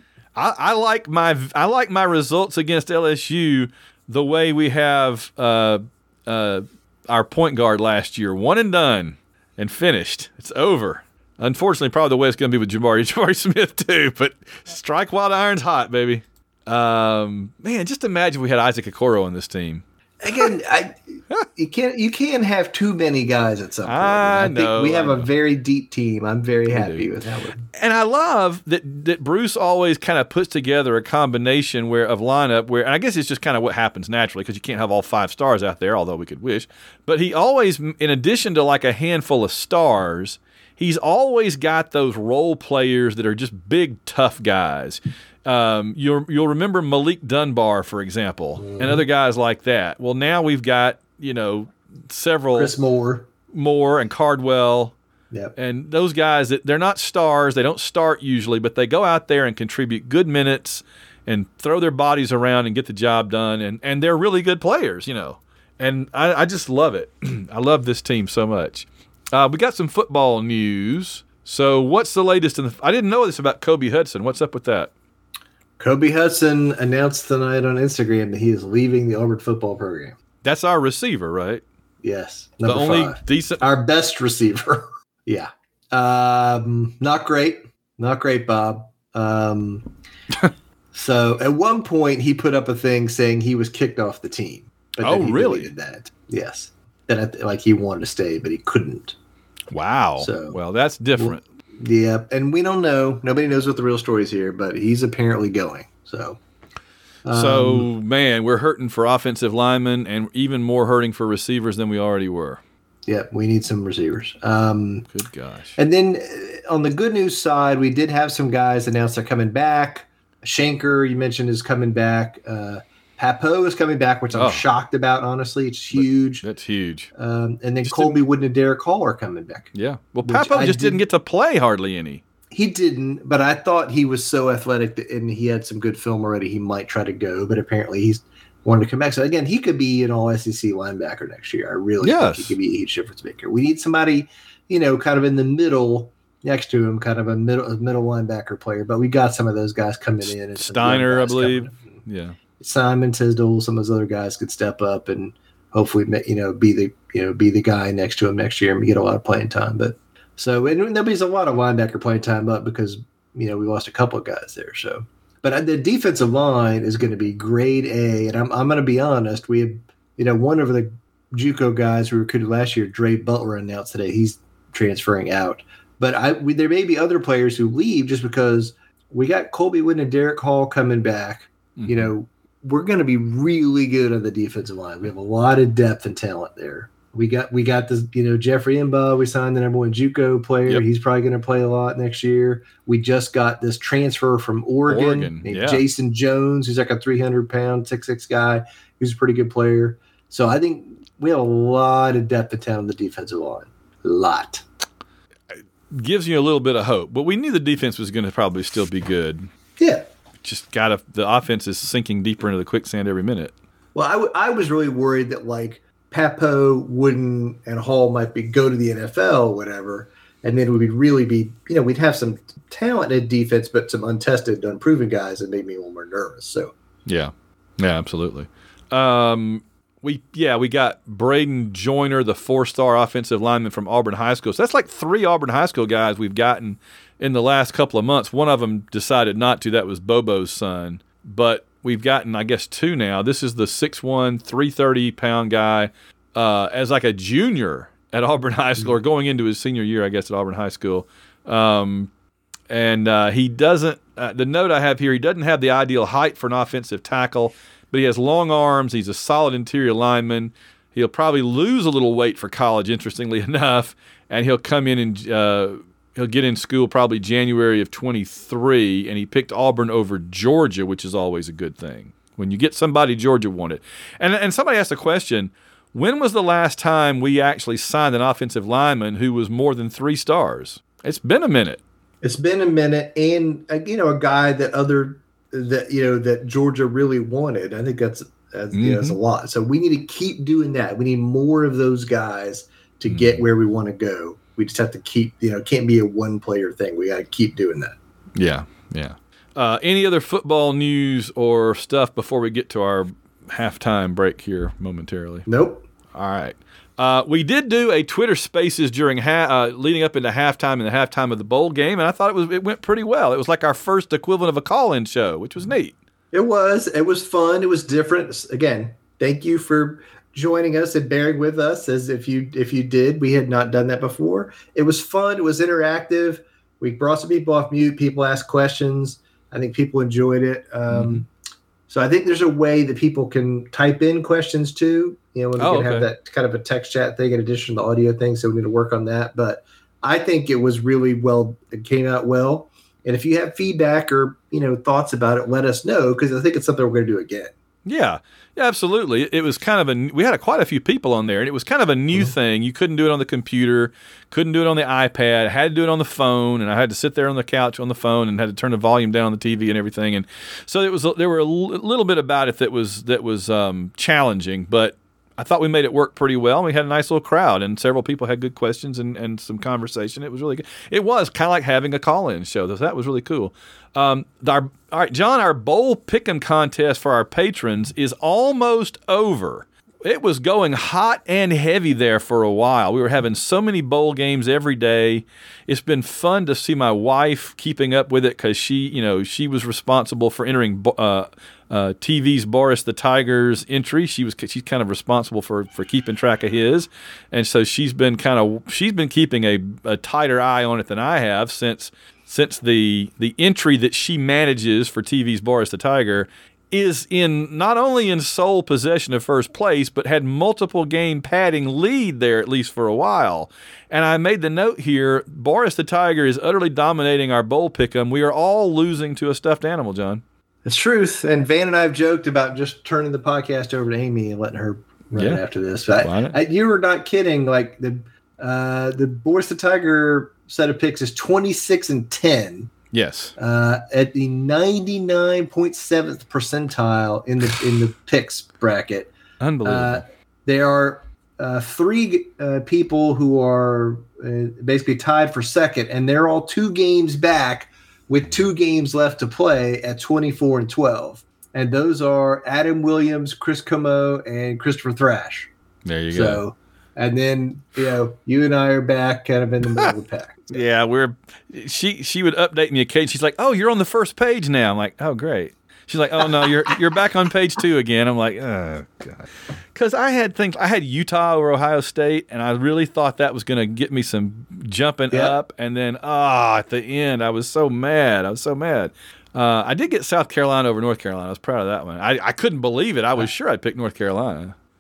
I, I like my I like my results against L S U the way we have uh, uh, our point guard last year, one and done and finished. It's over. Unfortunately, probably the way it's going to be with Jabari Jabari Smith too. But strike while the iron's hot, baby. Um, man, just imagine we had Isaac Okoro on this team. Again, I, you can't you can't have too many guys at some point. I, I know, think we have I a know. very deep team. I'm very We happy do. with that one. And I love that that Bruce always kind of puts together a combination where of lineup where, and I guess it's just kind of what happens naturally because you can't have all five stars out there, although we could wish. But he always, in addition to like a handful of stars, he's always got those role players that are just big, tough guys. Um, you'll you'll remember Malik Dunbar, for example, mm-hmm. and other guys like that. Well, now we've got, you know, several Chris Moore, Moore and Cardwell, yep. and those guys that they're not stars. They don't start usually, but they go out there and contribute good minutes and throw their bodies around and get the job done. And, and they're really good players, you know. And I, I just love it. I love this team so much. Uh, we got some football news. So what's the latest in the? I didn't know this about Kobe Hudson. What's up with that? Kobe Hudson announced tonight on Instagram that he is leaving the Auburn football program. That's our receiver, right? Yes. The Number only five. decent. Our best receiver. Yeah. Um, not great. Not great, Bob. Um, so at one point he put up a thing saying he was kicked off the team. But Oh, then he really? deleted that. Yes. That like he wanted to stay, but he couldn't. Wow. So- well, that's different. Yeah, and we don't know. Nobody knows what the real story is here, but he's apparently going. So, um, so man, we're hurting for offensive linemen, and even more hurting for receivers than we already were. yeah, we need some receivers. Um, Good gosh. and then uh, on the good news side, we did have some guys announce they're coming back. Shanker, you mentioned, is coming back. Uh, Papo is coming back, which I'm Oh. shocked about, honestly. It's huge. That's huge. Um, and then Just Colby Wooden and Derek Hall are coming back. Yeah. Well, Which Papo I just didn't did- get to play hardly any. He didn't, but I thought he was so athletic that, and he had some good film already. He might try to go, but apparently he's wanted to come back. So again, he could be an all S E C linebacker next year. I really Yes. think he could be a huge difference maker. We need somebody, you know, kind of in the middle next to him, kind of a middle a middle linebacker player. But we got some of those guys coming in. And some young Steiner, I guys coming believe. in. Yeah. Simon Tisdale, some of those other guys could step up and hopefully, you know, be the you know be the guy next to him next year and get a lot of playing time. But so and there'll be a lot of linebacker playing time up because you know we lost a couple of guys there. So, but the defensive line is going to be grade A, and I'm I'm going to be honest. We have you know one of the JUCO guys we recruited last year, Dre Butler, announced today he's transferring out. But I we, there may be other players who leave just because we got Colby Wooden and Derek Hall coming back. Mm-hmm. You know. We're going to be really good on the defensive line. We have a lot of depth and talent there. We got we got this, you know, Jeffrey Imba. We signed the number one JUCO player. Yep. He's probably going to play a lot next year. We just got this transfer from Oregon, Oregon, named yeah. Jason Jones, who's like a three hundred pound, six six guy. Who's a pretty good player. So I think we have a lot of depth of talent on the defensive line. A lot. Gives you a little bit of hope, but we knew the defense was going to probably still be good. Yeah. Just got to the offense is sinking deeper into the quicksand every minute. Well, I, w- I was really worried that like Papo, Wooden, and Hall might be go to the N F L or whatever, and then we'd really be, you know, we'd have some talented defense, but some untested, unproven guys that made me a little more nervous. So yeah, yeah, absolutely. Um, we yeah we got Braden Joyner, the four-star offensive lineman from Auburn High School. So that's like three Auburn High School guys we've gotten in the last couple of months. One of them decided not to. That was Bobo's son. But we've gotten, I guess, two now. This is the six one, three thirty pound guy uh, as like a junior at Auburn High School, or going into his senior year, I guess, at Auburn High School. Um, and uh, he doesn't uh, – the note I have here, he doesn't have the ideal height for an offensive tackle, but he has long arms. He's a solid interior lineman. He'll probably lose a little weight for college, interestingly enough, and he'll come in and uh, he'll get in school probably January of twenty-three, and he picked Auburn over Georgia, which is always a good thing. When you get somebody Georgia wanted. And, and somebody asked a question, when was the last time we actually signed an offensive lineman who was more than three stars? It's been a minute. It's been a minute, and uh, you know, a guy that other that you know that Georgia really wanted. I think that's that's, mm-hmm. you know, that's a lot. So we need to keep doing that. We need more of those guys to mm-hmm. get where we want to go. We just have to keep, you know, it can't be a one player thing. We got to keep doing that. Yeah, yeah. Uh, any other football news or stuff before we get to our halftime break here momentarily? Nope. All right. Uh, we did do a Twitter Spaces during ha- uh, leading up into halftime and the halftime of the bowl game, and I thought it was it went pretty well. It was like our first equivalent of a call-in show, which was neat. It was. It was fun. It was different. Again, thank you for joining us and bearing with us as if you if you did. We had not done that before. It was fun. It was interactive. We brought some people off mute. People asked questions. I think people enjoyed it. Um, mm-hmm. So I think there's a way that people can type in questions too. You know, when we oh, can okay. have that kind of a text chat thing in addition to the audio thing. So we need to work on that. But I think it was really well. It came out well. And if you have feedback or, you know, thoughts about it, let us know, because I think it's something we're going to do again. Yeah, yeah, absolutely. It was kind of a, we had a, quite a few people on there, and it was kind of a new mm-hmm. thing. You couldn't do it on the computer, couldn't do it on the iPad, had to do it on the phone, and I had to sit there on the couch on the phone and had to turn the volume down on the T V and everything. And so it was, there were a l- little bit about it that was, that was um, challenging, but I thought we made it work pretty well. We had a nice little crowd, and several people had good questions and, and some conversation. It was really good. It was kind of like having a call-in show. That was really cool. Um, our, all right, John, our bowl pick'em contest for our patrons is almost over. It was going hot and heavy there for a while. We were having so many bowl games every day. It's been fun to see my wife keeping up with it, because she, you know, she was responsible for entering uh, uh, T V's Boris the Tiger's entry. She was she's kind of responsible for, for keeping track of his, and so she's been kind of she's been keeping a, a tighter eye on it than I have since since the the entry that she manages for T V's Boris the Tiger is in not only in sole possession of first place, but had multiple game padding lead there at least for a while. And I made the note here, Boris the Tiger is utterly dominating our bowl pick'em. We are all losing to a stuffed animal, John. It's truth. And Van and I have joked about just turning the podcast over to Amy and letting her run Yeah. it after this. But I, I, you were not kidding. Like the uh, the Boris the Tiger set of picks is twenty-six and ten. Yes. Uh, at the ninety-nine point seventh percentile in the in the picks bracket. Unbelievable. Uh, there are uh, three uh, people who are uh, basically tied for second, and they're all two games back with two games left to play at twenty-four and twelve. And those are Adam Williams, Chris Como, and Christopher Thrash. There you so, go. And then, you know, you and I are back kind of in the middle of the pack. Yeah, we're she she would update me occasionally. She's like, "Oh, you're on the first page now." I'm like, "Oh, great." She's like, "Oh no, you're you're back on page two again." I'm like, "Oh God," because I had things. I had Utah or Ohio State, and I really thought that was going to get me some jumping yeah. up. And then, ah, oh, at the end, I was so mad. I was so mad. Uh, I did get South Carolina over North Carolina. I was proud of that one. I, I couldn't believe it. I was sure I'd pick North Carolina.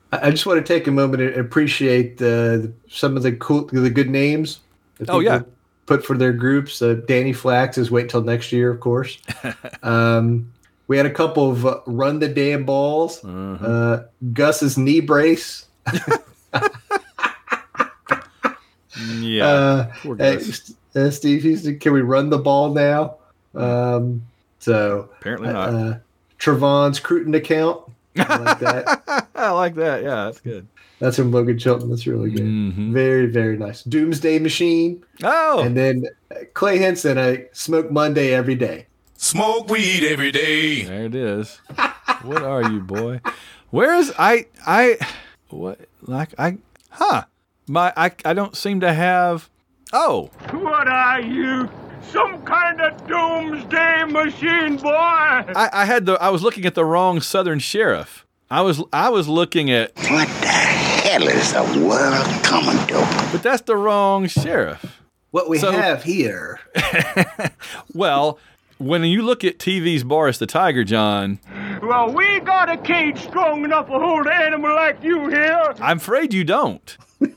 I just want to take a moment and appreciate uh, some of the cool, the good names that Oh, yeah. put for their groups. Uh, Danny Flax is wait till next year, of course. um, we had a couple of uh, run the damn balls. Uh-huh. Uh, Gus's knee brace. Yeah. Uh, Poor hey, Gus. uh, Steve Houston, can we run the ball now? Um, so Apparently not. Uh, Trevon's Cruton account. I like that. I like that. Yeah, that's good. That's from Logan Chilton. That's really good. Mhm. Very, very nice. Doomsday Machine. Oh, And then uh, Clay Henson, I smoke Monday every day. Smoke weed every day. there it is. What are you, boy? Where is I? I what? Like I? Huh? My I I don't seem to have. Oh, What are you? Some kind of doomsday machine, boy? I, I had the. I was looking at the wrong Southern Sheriff. I was I was looking at, What the hell is the world coming to? but that's the wrong sheriff. What we So- have here. Well, when you look at T V's Boris the Tiger, John, Well, we got a cage strong enough to hold an animal like you here. I'm afraid you don't.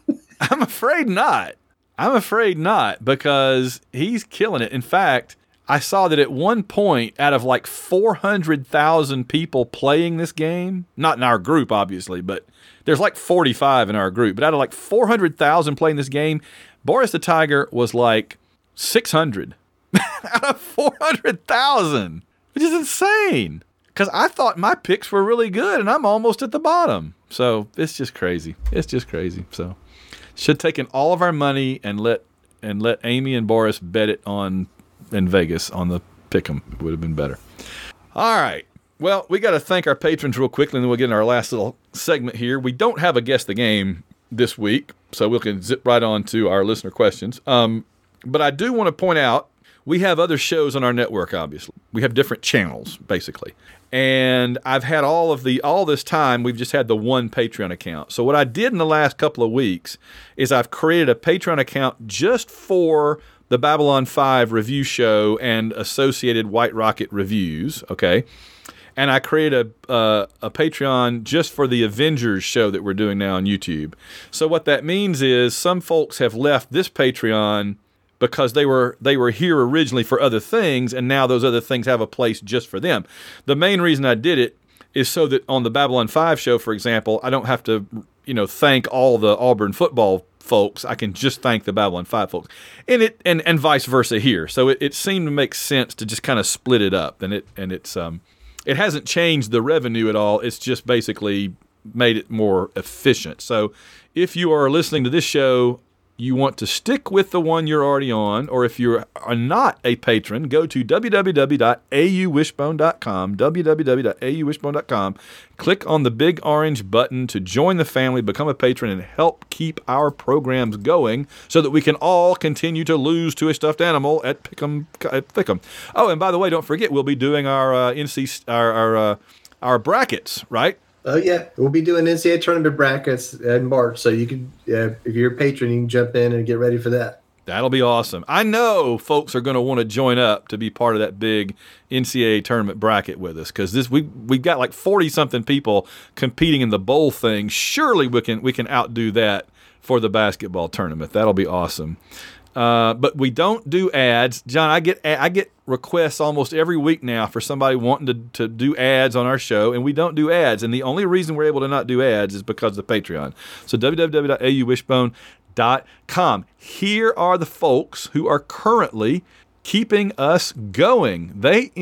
I'm afraid not. I'm afraid not because he's killing it. In fact, I saw that at one point, out of like four hundred thousand people playing this game, not in our group, obviously, but there's like forty-five in our group, but out of like four hundred thousand playing this game, Boris the Tiger was like six hundred out of four hundred thousand, which is insane. Because I thought my picks were really good, and I'm almost at the bottom. So it's just crazy. It's just crazy. So should have taken all of our money and let and let Amy and Boris bet it on in Vegas on the pick'em. It would have been better. All right. Well, we got to thank our patrons real quickly, and then we'll get in our last little segment here. We don't have a guess the game this week, so we can zip right on to our listener questions. Um, but I do want to point out we have other shows on our network. Obviously, we have different channels, basically. And I've had all of the all this time, we've just had the one Patreon account. So what I did in the last couple of weeks is I've created a Patreon account just for the Babylon five review show and associated White Rocket reviews, okay? And I created a, uh, a Patreon just for the Avengers show that we're doing now on YouTube. So what that means is some folks have left this Patreon because they were they were here originally for other things, and now those other things have a place just for them. The main reason I did it is so that on the Babylon five show, for example, I don't have to, you know, thank all the Auburn football folks. I can just thank the Babylon five folks, and it and, and vice versa here. So it, it seemed to make sense to just kind of split it up, and it and it's um it hasn't changed the revenue at all. It's just basically made it more efficient. So if you are listening to this show, you want to stick with the one you're already on, or if you are not a patron, go to w w w dot a u wishbone dot com, w w w dot a u wishbone dot com, click on the big orange button to join the family, become a patron, and help keep our programs going so that we can all continue to lose to a stuffed animal at Pick'em. At Pick'em. Oh, and by the way, don't forget, we'll be doing our uh, N C our our, uh, our brackets, right? Oh, yeah. We'll be doing N C A A tournament brackets in March. So you can, uh, if you're a patron, you can jump in and get ready for that. That'll be awesome. I know folks are going to want to join up to be part of that big N C A A tournament bracket with us because this we we've got like forty something people competing in the bowl thing. Surely we can we can outdo that for the basketball tournament. That'll be awesome. Uh, but we don't do ads, John. I get I get requests almost every week now for somebody wanting to, to do ads on our show, and we don't do ads. And the only reason we're able to not do ads is because of the Patreon. So w w w dot a u wishbone dot com. Here are the folks who are currently keeping us going. They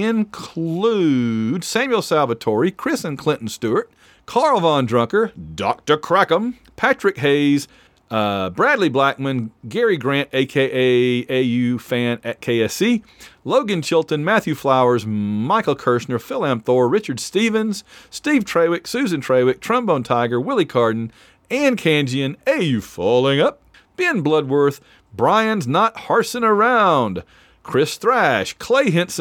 include Samuel Salvatore, Chris and Clinton Stewart, Carl Von Drunker, Doctor Crackham, Patrick Hayes, Uh, Bradley Blackman, Gary Grant, a k a. A U fan at K S C, Logan Chilton, Matthew Flowers, Michael Kirshner, Phil Amthor, Richard Stevens, Steve Trawick, Susan Trawick, Trombone Tiger, Willie Carden, Ann Kanjian, A U Falling Up, Ben Bloodworth, Brian's Not Harsing Around, Chris Thrash, Clay Henson,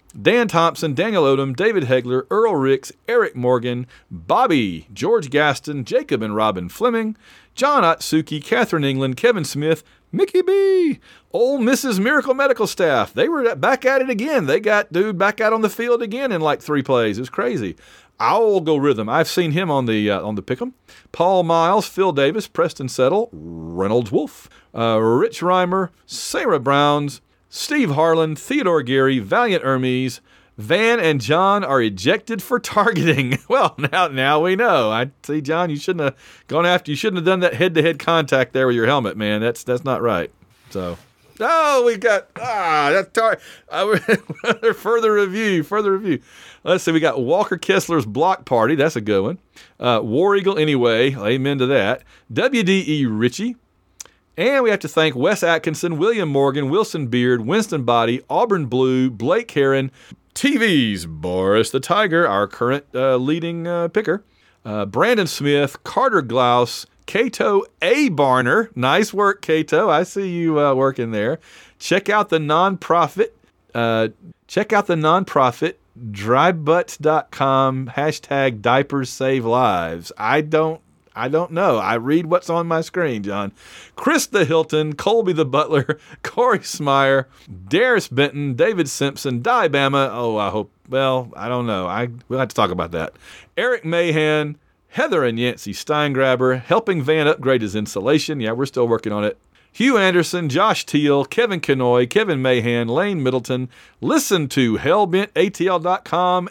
Dan Thompson, Daniel Odom, David Hegler, Earl Ricks, Eric Morgan, Bobby, George Gaston, Jacob and Robin Fleming, John Otsuki, Catherine England, Kevin Smith, Mickey B, old Missus Miracle Medical Staff. They were back at it again. They got dude back out on the field again in like three plays. It's crazy. Owl Go Rhythm. I've seen him on the uh, on the Pick'em. Paul Miles, Phil Davis, Preston Settle, Reynolds Wolf, uh, Rich Reimer, Sarah Browns, Steve Harlan, Theodore Gary, Valiant Hermes, Van and John are ejected for targeting. Well, now now we know. I see, John, you shouldn't have gone after. You shouldn't have done that head-to-head contact there with your helmet, man. That's that's not right. So, oh, we got ah, that's tar- uh, further review, further review. Let's see. We got Walker Kessler's Block Party. That's a good one. Uh, War Eagle anyway. Amen to that. W D E Ritchie. And we have to thank Wes Atkinson, William Morgan, Wilson Beard, Winston Body, Auburn Blue, Blake Heron, T V's Boris the Tiger, our current uh, leading uh, picker, uh, Brandon Smith, Carter Glaus, Cato A. Barner. Nice work, Cato. I see you uh, working there. Check out the nonprofit. Uh, check out the nonprofit dry butts dot com hashtag diapers save lives. I don't. I don't know. I read what's on my screen, John. Chris the Hilton, Colby the Butler, Corey Smyer, Darius Benton, David Simpson, Di Bama. Oh, I hope. Well, I don't know. I we'll have to talk about that. Eric Mahan, Heather and Yancey Steingraber, helping Van upgrade his insulation. Yeah, we're still working on it. Hugh Anderson, Josh Teal, Kevin Kenoy, Kevin Mahan, Lane Middleton. Listen to hellbent A T L dot com.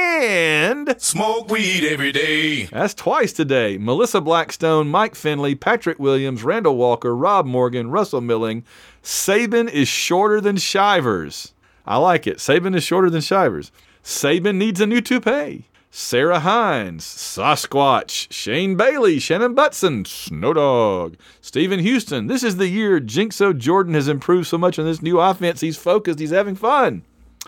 And smoke weed every day. That's twice today. Melissa Blackstone, Mike Finley, Patrick Williams, Randall Walker, Rob Morgan, Russell Milling. Saban is shorter than Shivers. I like it. Saban is shorter than Shivers. Saban needs a new toupee. Sarah Hines, Sasquatch, Shane Bailey, Shannon Butson, Snow Dog, Stephen Houston. This is the year Jinxo Jordan has improved so much on this new offense. He's focused. He's having fun.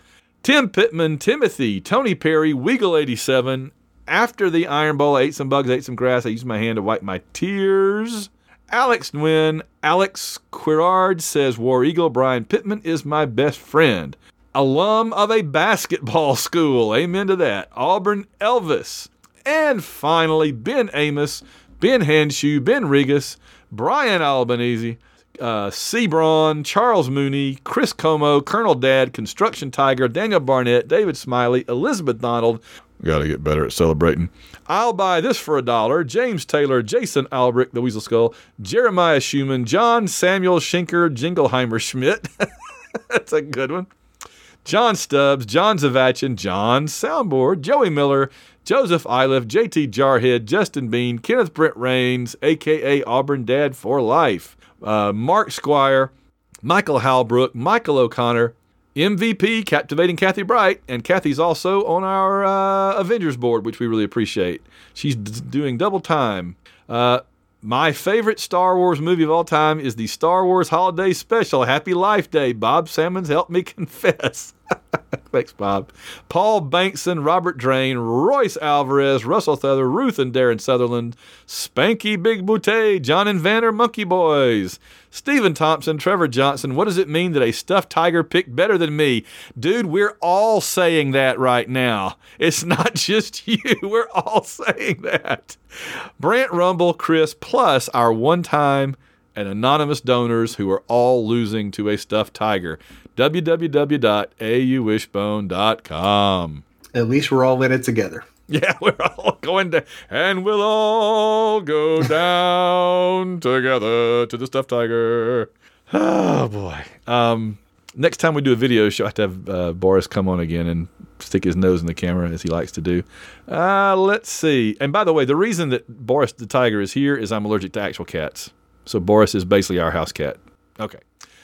Tim Pittman, Timothy, Tony Perry, Weagle eighty-seven. After the Iron Bowl, I ate some bugs, ate some grass. I used my hand to wipe my tears. Alex Nguyen, Alex Quirard says, War Eagle, Brian Pittman is my best friend. Alum of a basketball school. Amen to that. Auburn Elvis. And finally, Ben Amos, Ben Hanshoe, Ben Regas, Brian Albanese, Uh, C. Braun, Charles Mooney, Chris Como, Colonel Dad, Construction Tiger, Daniel Barnett, David Smiley, Elizabeth Donald. We got to get better at celebrating. I'll buy this for a dollar. James Taylor, Jason Albrick, the Weasel Skull, Jeremiah Schumann, John Samuel Schinker, Jingleheimer Schmidt. That's a good one. John Stubbs, John Zavachin, John Soundboard, Joey Miller, Joseph Iliff, J T Jarhead, Justin Bean, Kenneth Brent Raines, a k a. Auburn Dad for Life. Uh, Mark Squire, Michael Halbrook, Michael O'Connor, M V P, Captivating Kathy Bright, and Kathy's also on our uh, Avengers board, which we really appreciate. She's d- doing double time. Uh, my favorite Star Wars movie of all time is the Star Wars Holiday Special, Happy Life Day. Bob Sammons, help me confess. Thanks, Bob. Paul Bankson, Robert Drain, Royce Alvarez, Russell Thuther, Ruth and Darren Sutherland, Spanky Big Boutte, John and Vanner, Monkey Boys, Stephen Thompson, Trevor Johnson. What does it mean that a stuffed tiger picked better than me? Dude, we're all saying that right now. It's not just you. We're all saying that. Brant Rumble, Chris, plus our one-time and anonymous donors who are all losing to a stuffed tiger. w w w dot a u wishbone dot com. At least we're all in it together. Yeah, we're all going to, and we'll all go down together to the stuffed tiger. Oh, boy. Um, next time we do a video show, I have to have uh, Boris come on again and stick his nose in the camera as he likes to do. Uh, let's see. And by the way, the reason that Boris the tiger is here is I'm allergic to actual cats. So Boris is basically our house cat. Okay.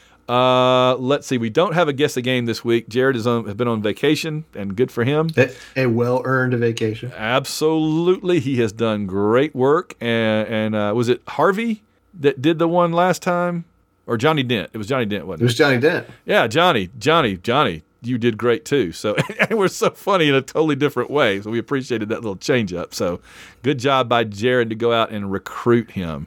Uh, let's see. We don't have a guess the game this week. Jared is on, has been on vacation, and good for him. A, a well-earned vacation. Absolutely. He has done great work. And, and uh, was it Harvey that did the one last time? Or Johnny Dent? It was Johnny Dent, wasn't it? It was Johnny Dent. Yeah, Johnny. Johnny. Johnny. You did great, too. So, and we're so funny in a totally different way. So we appreciated that little change-up. So good job by Jared to go out and recruit him.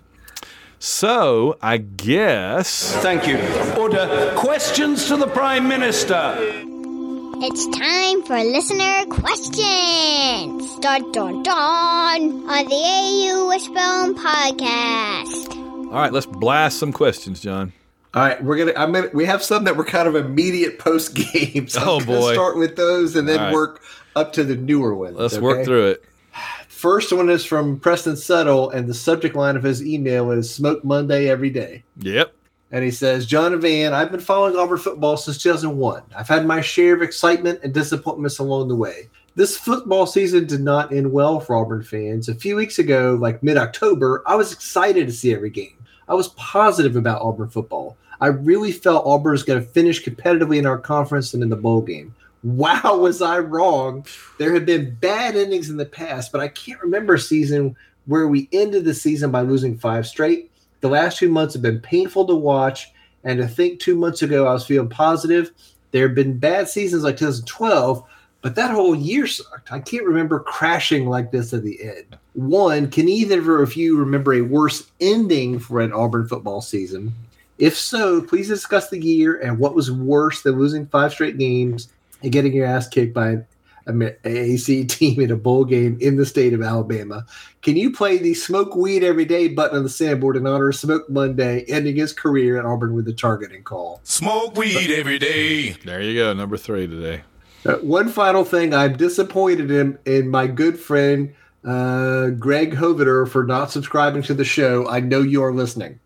So, I guess... Thank you. Order. Questions to the Prime Minister. It's time for listener questions. Dun dun dun on the A U Wishbone podcast. All right, let's blast some questions, John. All right, we're gonna. I'm gonna. We have some that were kind of immediate post game. So oh I'm gonna boy! Start with those and then right. work up to the newer ones. Let's okay? work through it. First one is from Preston Settle, and the subject line of his email is "Smoke Monday every day." Yep. And he says, John and Van, I've been following Auburn football since two thousand one. I've had my share of excitement and disappointments along the way. This football season did not end well for Auburn fans. A few weeks ago, like mid-October, I was excited to see every game. I was positive about Auburn football. I really felt Auburn was going to finish competitively in our conference and in the bowl game. Wow, was I wrong. There have been bad endings in the past, but I can't remember a season where we ended the season by losing five straight. The last two months have been painful to watch, and to think two months ago I was feeling positive. There have been bad seasons like two thousand twelve, but that whole year sucked. I can't remember crashing like this at the end. One, can either of you remember a worse ending for an Auburn football season? If so, please discuss the year and what was worse than losing five straight games and getting your ass kicked by an A A C team in a bowl game in the state of Alabama. Can you play the smoke weed every day button on the sandboard in honor of Smoke Monday, ending his career at Auburn with a targeting call? Smoke weed every day. There you go, number three today. Uh, one final thing, I'm disappointed in, in my good friend uh, Greg Hoveder for not subscribing to the show. I know you are listening.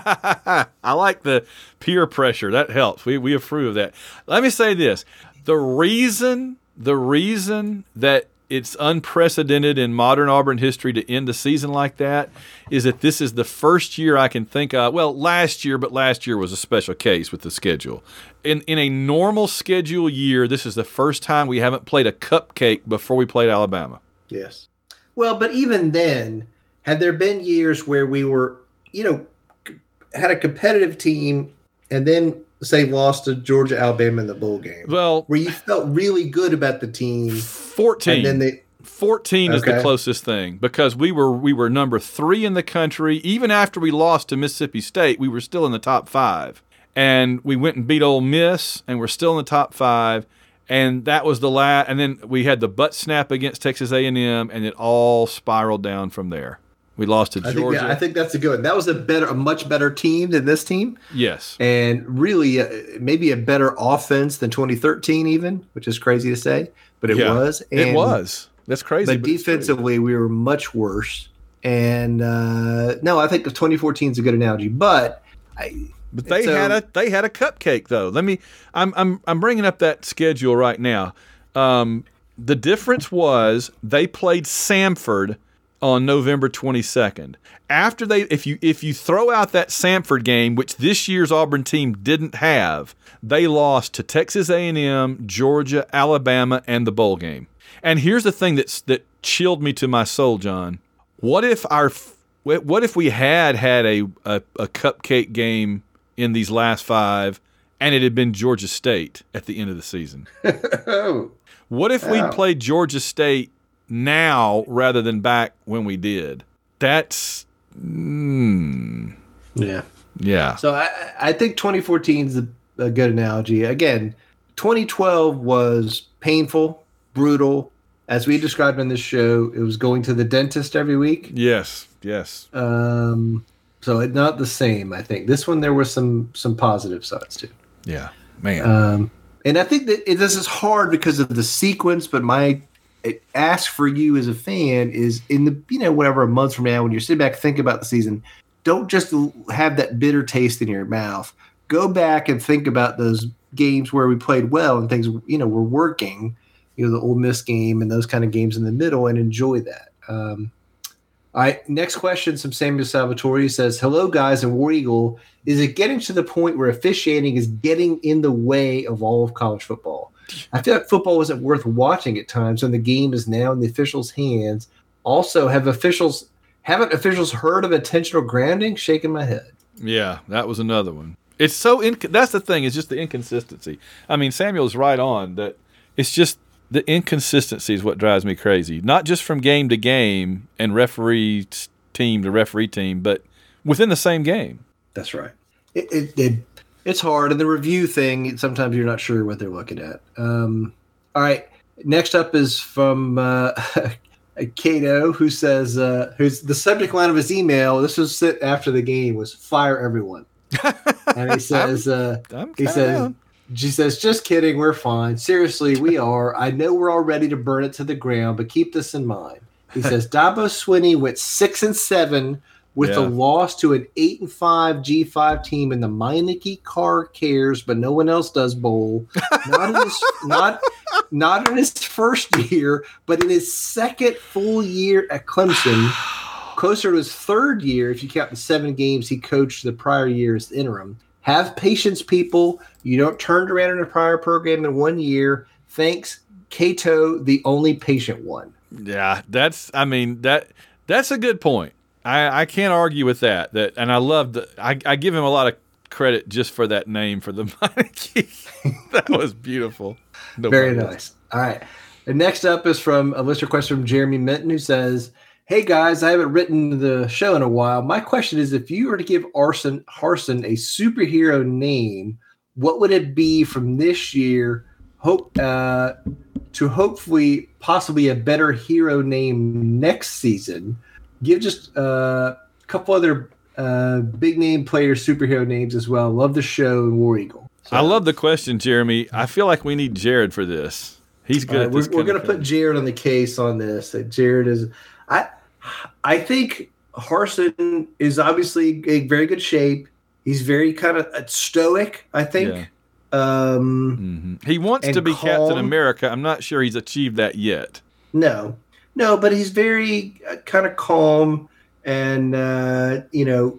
I like the peer pressure. That helps. We we approve of that. Let me say this. The reason... The reason that it's unprecedented in modern Auburn history to end the season like that is that this is the first year I can think of. Well, last year, but last year was a special case with the schedule. In in a normal schedule year, this is the first time we haven't played a cupcake before we played Alabama. Yes. Well, but even then, have there been years where we were, you know, had a competitive team and then say lost to Georgia, Alabama in the bowl game? Well, where you felt really good about the team. fourteen. And then they fourteen is okay. the closest thing because we were we were number three in the country. Even after we lost to Mississippi State, we were still in the top five. And we went and beat Ole Miss, and we're still in the top five. And that was the last. And then we had the butt snap against Texas A and M, and it all spiraled down from there. We lost to I Georgia. Think, yeah, I think that's a good one. That was a better, a much better team than this team. Yes. And really, uh, maybe a better offense than twenty thirteen even, which is crazy to say, but it yeah, was. And, it was. That's crazy. But, but defensively, we were much worse. And uh, no, I think the twenty fourteen is a good analogy. But I, but they so, had a they had a cupcake though. Let me. I'm I'm I'm bringing up that schedule right now. Um, the difference was they played Samford on November twenty-second. After they, if you if you throw out that Samford game, which this year's Auburn team didn't have, they lost to Texas A and M, Georgia, Alabama, and the bowl game. And here's the thing that's that chilled me to my soul, John. What if our what if we had had a a, a cupcake game in these last five, and it had been Georgia State at the end of the season? What if we played Georgia State now rather than back when we did? That's mm, yeah, yeah. So I, I think twenty fourteen is a, a good analogy. Again, twenty twelve was painful, brutal. As we described in this show, it was going to the dentist every week. Yes, yes. Um, so it not the same. I think this one there were some some positive sides too. Yeah, man. Um, and I think that it, this is hard because of the sequence. But my It ask for you as a fan is in the, you know, whatever, a month from now when you're sitting back, think about the season, don't just have that bitter taste in your mouth. Go back and think about those games where we played well and things, you know, were working, you know, the Ole Miss game and those kind of games in the middle, and enjoy that. Um, all right. Next question. Some Samuel Salvatore says, hello guys and War Eagle. Is it getting to the point where officiating is getting in the way of all of college football? I feel like football wasn't worth watching at times, and the game is now in the officials' hands. Also, have officials haven't officials heard of intentional grounding? Shaking my head. Yeah, that was another one. It's so inc- that's the thing. It's just the inconsistency. I mean, Samuel's right on that. It's just the inconsistency is what drives me crazy. Not just from game to game and referee team to referee team, but within the same game. That's right. It, it, it it's hard, and the review thing, sometimes you're not sure what they're looking at. Um, All right. Next up is from uh, Cato, who says, uh, who's the subject line of his email. This was sent after the game was fire everyone. And he says, uh, I'm he says, down. she says, just kidding. We're fine. Seriously, we are. I know we're all ready to burn it to the ground, but keep this in mind. He says, Dabo Swinney went six and seven with Yeah. a loss to an eight and five G five team in the Meineke Car Cares, but no one else does bowl. Not in his, not, not in his first year, but in his second full year at Clemson. Closer to his third year, if you count the seven games he coached the prior year as interim. Have patience, people. You don't turn around in a prior program in one year. Thanks, Cato, the only patient one. Yeah, that's. I mean that. That's a good point. I, I can't argue with that. That, and I love the. I, I give him a lot of credit just for that name for the Meineke. That was beautiful. No Very problem. nice. All right. And next up is from a listener question from Jeremy Minton, who says, "Hey guys, I haven't written the show in a while. My question is, if you were to give Arson Harson a superhero name, what would it be from this year? Hope uh, to hopefully possibly a better hero name next season. Give just uh, a couple other uh, big name player superhero names as well. Love the show and War Eagle." So, I love the question, Jeremy. I feel like we need Jared for this. He's good. uh, at we're this we're kind going of to put thing. Jared on the case on this. That Jared is, I, I think Harson is obviously in very good shape. He's very kind of stoic, I think. Yeah. Um, Mhm. He wants and to be Captain calm. America. I'm not sure he's achieved that yet. No, no, but he's very uh, kind of calm, and uh, you know,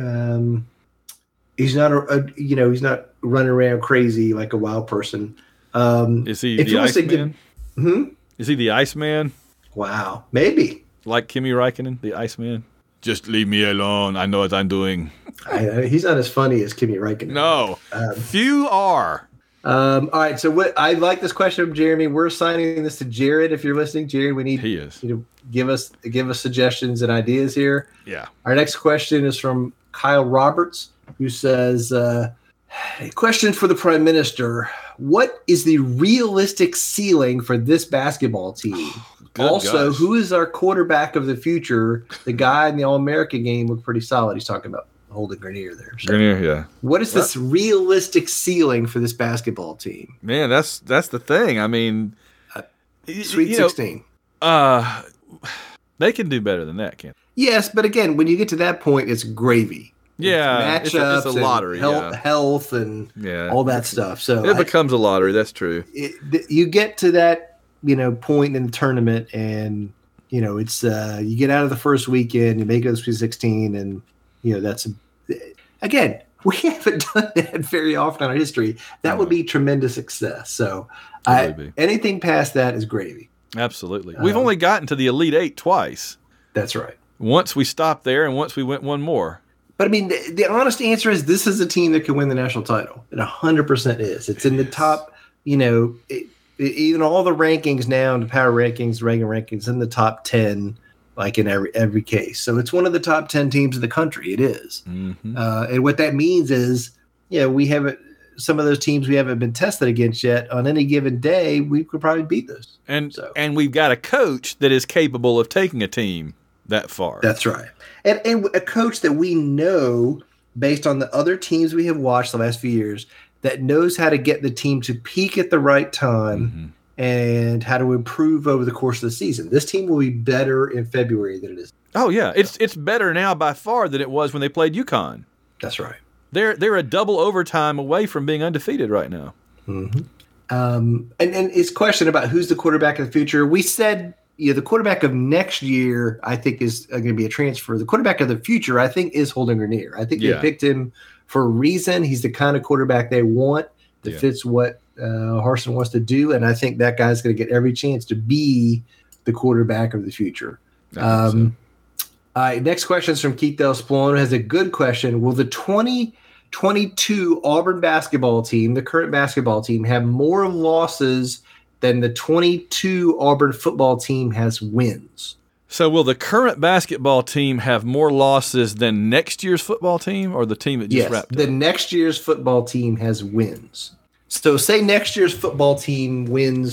um, he's not a, a you know he's not running around crazy like a wild person. Um, Is he if the you want to Iceman? give- hmm? Is he the Iceman? Wow, maybe. Like Kimi Räikkönen, the Iceman? Just leave me alone. I know what I'm doing. I, I, he's not as funny as Kimi Räikkönen. No. Um, Few are. Um, all right, so what I like this question from Jeremy. We're assigning this to Jared. If you're listening, Jared, we need He is. you to give us give us suggestions and ideas here. Yeah. Our next question is from Kyle Roberts, who says, uh, "Question for the Prime Minister: what is the realistic ceiling for this basketball team? Good also, gosh. who is our quarterback of the future? The guy in the All American game looked pretty solid. He's talking about Holden Grenier there. So Grenier, yeah. what is this realistic ceiling for this basketball team? Man, that's that's the thing. I mean, y- Sweet you know, sixteen. uh, they can do better than that, can't they? Yes, but again, when you get to that point, it's gravy. Yeah, It's it's a, matchups, it's a and lottery. health, yeah, health, and yeah. all that stuff. So It I- becomes a lottery. That's true. it, th- you get to that, you know, point in the tournament, and you know it's uh, you get out of the first weekend, you make it to the Sweet sixteen, and you know that's again we haven't done that very often in our history. That would be tremendous success. So, I, would be. anything past that is gravy. Absolutely. We've Um, only gotten to the Elite Eight twice. That's right. Once we stopped there, and once we went one more. But I mean, the, the honest answer is this is a team that can win the national title. It one hundred percent is. It's in the top, you know, it, it, even all the rankings now, the power rankings, ranking rankings, in the top ten, like in every every case. So it's one of the top ten teams in the country. It is. Mm-hmm. Uh, and what that means is, yeah, we haven't, some of those teams we haven't been tested against yet. On any given day, we could probably beat those. And So- and we've got a coach that is capable of taking a team that far. That's right. And, and a coach that we know, based on the other teams we have watched the last few years, that knows how to get the team to peak at the right time Mhm. and how to improve over the course of the season. This team will be better in February than it is. Oh yeah, it's it's better now by far than it was when they played UConn. That's right. They're they're a double overtime away from being undefeated right now. Um, and, and his question about who's the quarterback of the future, we said, you know, the quarterback of next year, I think, is going to be a transfer. The quarterback of the future, I think, is Holden Grenier. I think Yeah. they picked him for a reason. He's the kind of quarterback they want that Yeah. fits what uh, Harsin wants to do. And I think that guy's going to get every chance to be the quarterback of the future. I think Um, all right, next question is from Keith Del Splone. Has a good question. Will the twenty twenty-two Auburn basketball team, the current basketball team, have more losses than the twenty-two Auburn football team has wins? So will the current basketball team have more losses than next year's football team, or the team that just Yes, wrapped the up? next year's football team has wins. So say next year's football team wins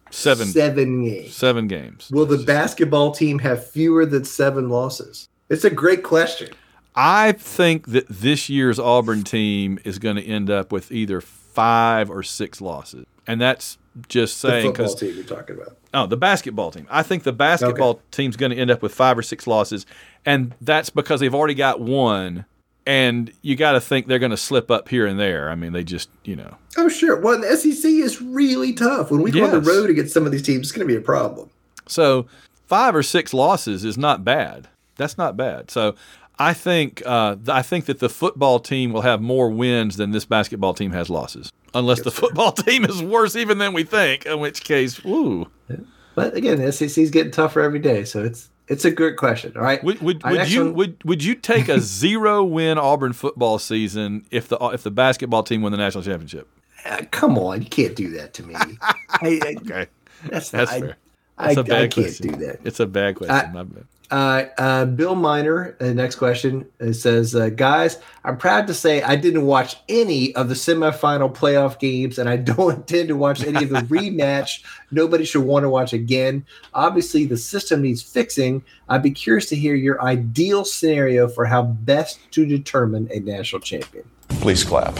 Seven. Seven games. Seven games. Will the basketball team have fewer than seven losses? It's a great question. I think that this year's Auburn team is going to end up with either five or six losses. And that's just saying because – the football team you're talking about. Oh, the basketball team. I think the basketball okay. team's going to end up with five or six losses, and that's because they've already got one, and you got to think they're going to slip up here and there. I mean, they just, you know. Oh, sure. Well, the S E C is really tough. When we go yes. on the road against some of these teams, it's going to be a problem. So five or six losses is not bad. That's not bad. So I think uh, I think that the football team will have more wins than this basketball team has losses, unless the football team is worse even than we think, in which case, woo. But again, the S E C is getting tougher every day, so it's it's a good question. All right. Would would, would you one, would would you take a zero win Auburn football season if the if the basketball team won the national championship? Uh, come on, you can't do that to me. I, I, okay, that's that's I, fair. That's I, a bad I can't question. do that. It's a bad question. My bad. Uh, uh, Bill Miner, uh, next question, uh, says, uh, guys, I'm proud to say I didn't watch any of the semifinal playoff games, and I don't intend to watch any of the rematch. Nobody should want to watch again. Obviously, the system needs fixing. I'd be curious to hear your ideal scenario for how best to determine a national champion. Please clap.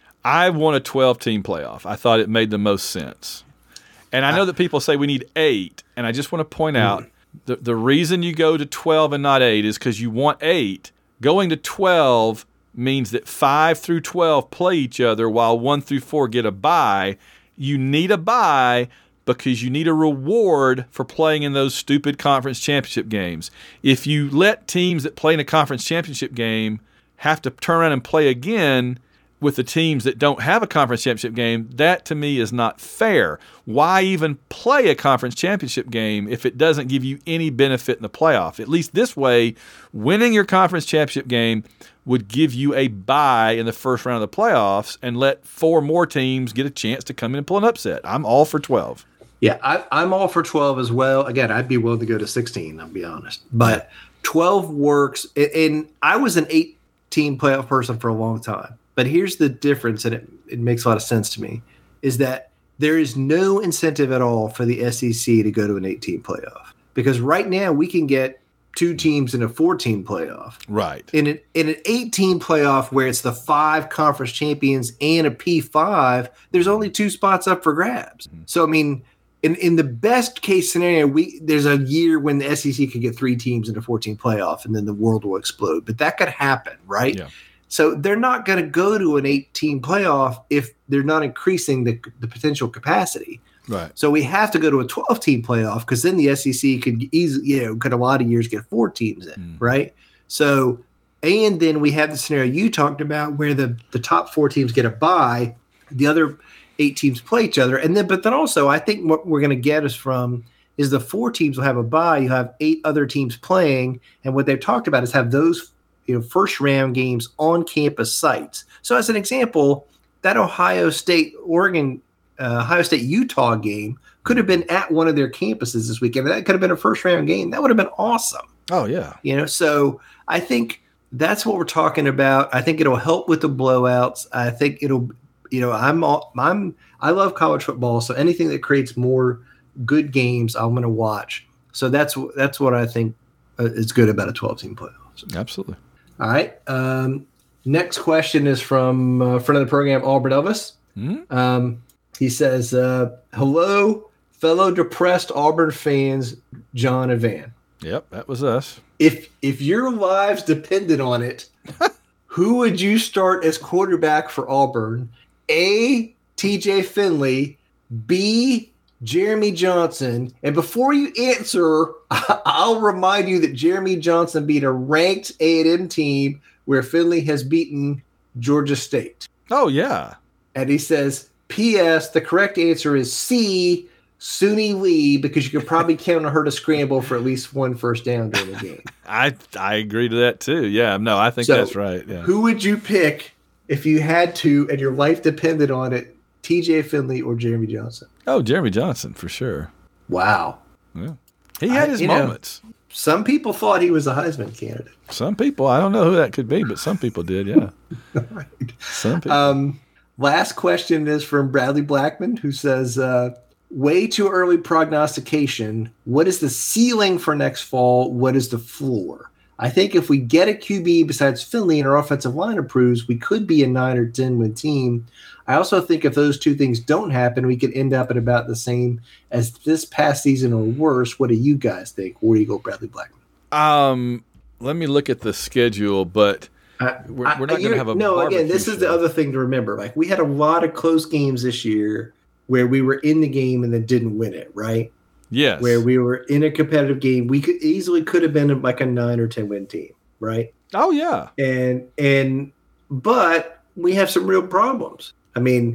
I want a twelve-team playoff. I thought it made the most sense. And I know that people say we need eight, and I just want to point out, The the reason you go to twelve and not eight is because you want eight. Going to twelve means that five through twelve play each other while one through four get a bye. You need a bye because you need a reward for playing in those stupid conference championship games. If you let teams that play in a conference championship game have to turn around and play again with the teams that don't have a conference championship game, that to me is not fair. Why even play a conference championship game if it doesn't give you any benefit in the playoff? At least this way, winning your conference championship game would give you a bye in the first round of the playoffs and let four more teams get a chance to come in and pull an upset. I'm all for twelve. Yeah, I, I'm all for twelve as well. Again, I'd be willing to go to sixteen, I'll be honest. But twelve works, and I was an eight-team playoff person for a long time. But here's the difference, and it, it makes a lot of sense to me, is that there is no incentive at all for the S E C to go to an eight-team playoff. Because right now we can get two teams in a four-team playoff. Right. In an, in an eight-team playoff where it's the five conference champions and a P five, there's only two spots up for grabs. Mm-hmm. So, I mean, in, in the best-case scenario, we there's a year when the S E C could get three teams in a four-team playoff, and then the world will explode. But that could happen, right? Yeah. So they're not going to go to an eight-team playoff if they're not increasing the, the potential capacity. Right. So we have to go to a twelve-team playoff because then the S E C could easily, you know, could a lot of years get four teams in, mm. right? So, and then we have the scenario you talked about where the, the top four teams get a bye, the other eight teams play each other, and then but then also I think what we're going to get is from is the four teams will have a bye. You have eight other teams playing, and what they've talked about is have those, you know, first round games on campus sites. So as an example, that Ohio State, Oregon, uh, Ohio State, Utah game could have been at one of their campuses this weekend. That could have been a first round game. That would have been awesome. Oh yeah. You know, so I think that's what we're talking about. I think it'll help with the blowouts. I think it'll, you know, I'm, all, I'm, I love college football. So anything that creates more good games, I'm going to watch. So that's, that's what I think is good about a twelve team playoffs. Absolutely. All right. Um, next question is from a friend of the program, Albert Elvis. Mm-hmm. Um, he says, uh, hello, fellow depressed Auburn fans, John and Van. Yep, that was us. If if your lives depended on it, who would you start as quarterback for Auburn? A, T J Finley, B, Jeremy Johnson. And before you answer, I'll remind you that Jeremy Johnson beat a ranked A and M team where Finley has beaten Georgia State. Oh, yeah. And he says, P S, the correct answer is C, Suni Lee, because you could probably count on her to scramble for at least one first down during the game. I I agree to that, too. Yeah, no, I think so that's right. Yeah. Who would you pick if you had to and your life depended on it, T J Finley or Jeremy Johnson? Oh, Jeremy Johnson, for sure. Wow. Yeah. He had I, his moments. Know, some people thought he was a Heisman candidate. Some people. I don't know who that could be, but some people did, yeah. Right. Some people. Um, last question is from Bradley Blackman, who says, uh, way too early prognostication. What is the ceiling for next fall? What is the floor? I think if we get a Q B besides Finley and our offensive line improves, we could be a nine or ten win team. I also think if those two things don't happen, we could end up at about the same as this past season or worse. What do you guys think? Where do you go, Bradley Blackman? Um, let me look at the schedule, but we're, we're not going to have a no. Again, this show. is the other thing to remember. Like we had a lot of close games this year where we were in the game and then didn't win it, right? Yes. Where we were in a competitive game, we could easily could have been like a nine or ten win team, right? Oh yeah. And and but we have some real problems. I mean,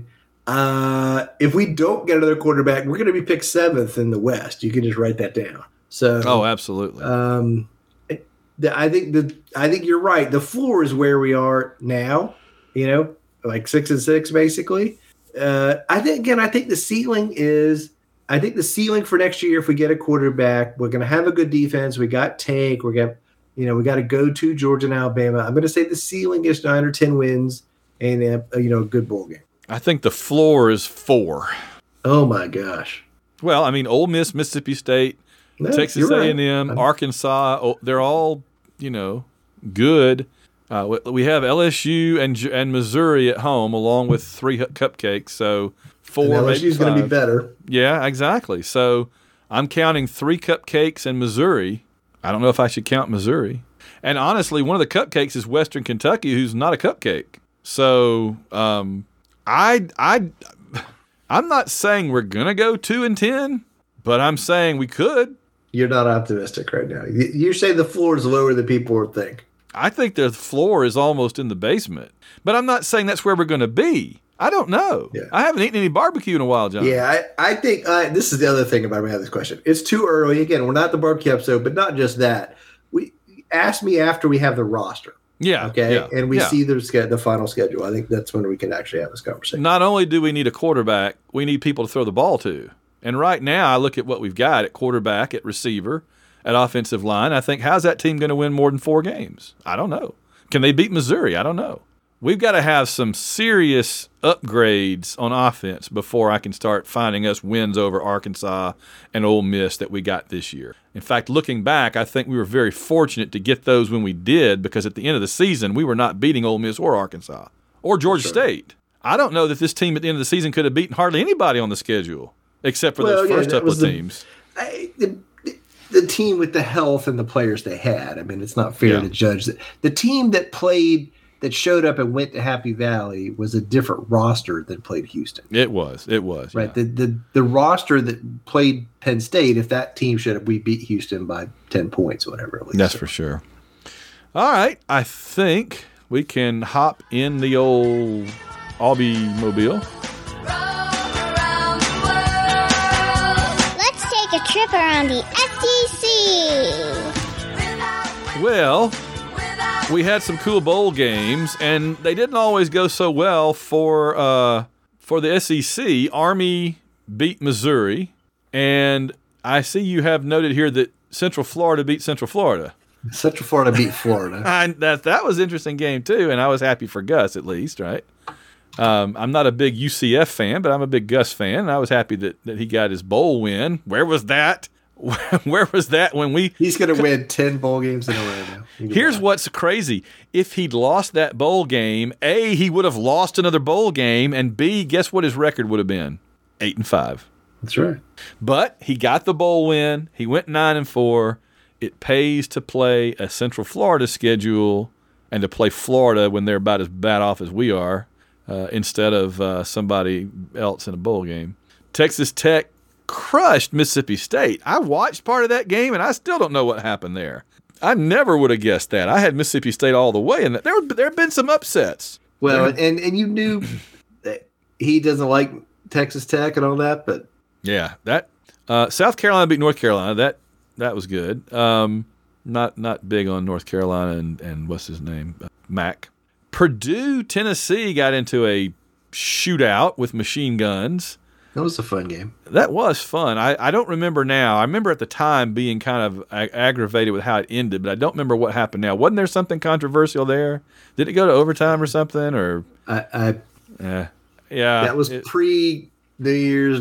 uh, if we don't get another quarterback, we're going to be picked seventh in the West. You can just write that down. So, oh, absolutely. Um, the, I think the I think you're right. The floor is where we are now. You know, like six and six, basically. Uh, I think again. I think the ceiling is. I think the ceiling for next year, if we get a quarterback, we're going to have a good defense. We got Tank. We got, you know, we got to go to Georgia and Alabama. I'm going to say the ceiling is nine or ten wins and a, you know a good bowl game. I think the floor is four. Oh my gosh. Well, I mean, Ole Miss, Mississippi State, no, Texas A and M, right. Arkansas. They're all, you know, good. Uh, we have L S U and and Missouri at home, along with three cupcakes. So. Four, L S U's going to be better. Yeah, exactly. So I'm counting three cupcakes in Missouri. I don't know if I should count Missouri. And honestly, one of the cupcakes is Western Kentucky, who's not a cupcake. So um, I, I, I'm not saying we're going to go two and ten, but I'm saying we could. You're not optimistic right now. You say the floor is lower than people would think. I think the floor is almost in the basement. But I'm not saying that's where we're going to be. I don't know. Yeah. I haven't eaten any barbecue in a while, John. Yeah, I, I think uh, this is the other thing about me having this question. It's too early. Again, we're not the barbecue episode, but not just that. We ask me after we have the roster. Yeah. Okay. Yeah, and we yeah. see the the final schedule. I think that's when we can actually have this conversation. Not only do we need a quarterback, we need people to throw the ball to. And right now, I look at what we've got at quarterback, at receiver, at offensive line. I think, how's that team going to win more than four games? I don't know. Can they beat Missouri? I don't know. We've got to have some serious upgrades on offense before I can start finding us wins over Arkansas and Ole Miss that we got this year. In fact, looking back, I think we were very fortunate to get those when we did, because at the end of the season, we were not beating Ole Miss or Arkansas or Georgia sure. State. I don't know that this team at the end of the season could have beaten hardly anybody on the schedule except for well, those yeah, first couple of the, teams. I, the, the team with the health and the players they had. I mean, it's not fair yeah. to judge that. The team that played – that showed up and went to Happy Valley was a different roster than played Houston. It was. It was. Right. Yeah. The, the the roster that played Penn State, if that team should have, we beat Houston by ten points or whatever. At least. That's so. For sure. All right. I think we can hop in the old Aubie Mobile. Let's take a trip around the S E C. Well, we had some cool bowl games, and they didn't always go so well for uh, for the S E C. Army beat Missouri, and I see you have noted here that Central Florida beat Central Florida. Central Florida beat Florida. I, that that was an interesting game too, and I was happy for Gus at least, right? Um, I'm not a big U C F fan, but I'm a big Gus fan, and I was happy that, that he got his bowl win. Where was that? Where was that when we... He's going to win ten bowl games in a row now. Here's what's crazy. If he'd lost that bowl game, A, he would have lost another bowl game, and B, guess what his record would have been? Eight and five. That's right. But he got the bowl win. He went nine and four. It pays to play a Central Florida schedule and to play Florida when they're about as bad off as we are uh, instead of uh, somebody else in a bowl game. Texas Tech crushed Mississippi State. I watched part of that game, and I still don't know what happened there. I never would have guessed that. I had Mississippi State all the way, and there there have been some upsets. Well, and, and you knew that he doesn't like Texas Tech and all that, but yeah, that uh, South Carolina beat North Carolina. That that was good. Um, not not big on North Carolina and, and what's his name, uh, Mac. Purdue, Tennessee got into a shootout with machine guns. That was a fun game. That was fun. I, I don't remember now. I remember at the time being kind of ag- aggravated with how it ended, but I don't remember what happened now. Wasn't there something controversial there? Did it go to overtime or something? Or I, I yeah, yeah. That was it, pre New Year's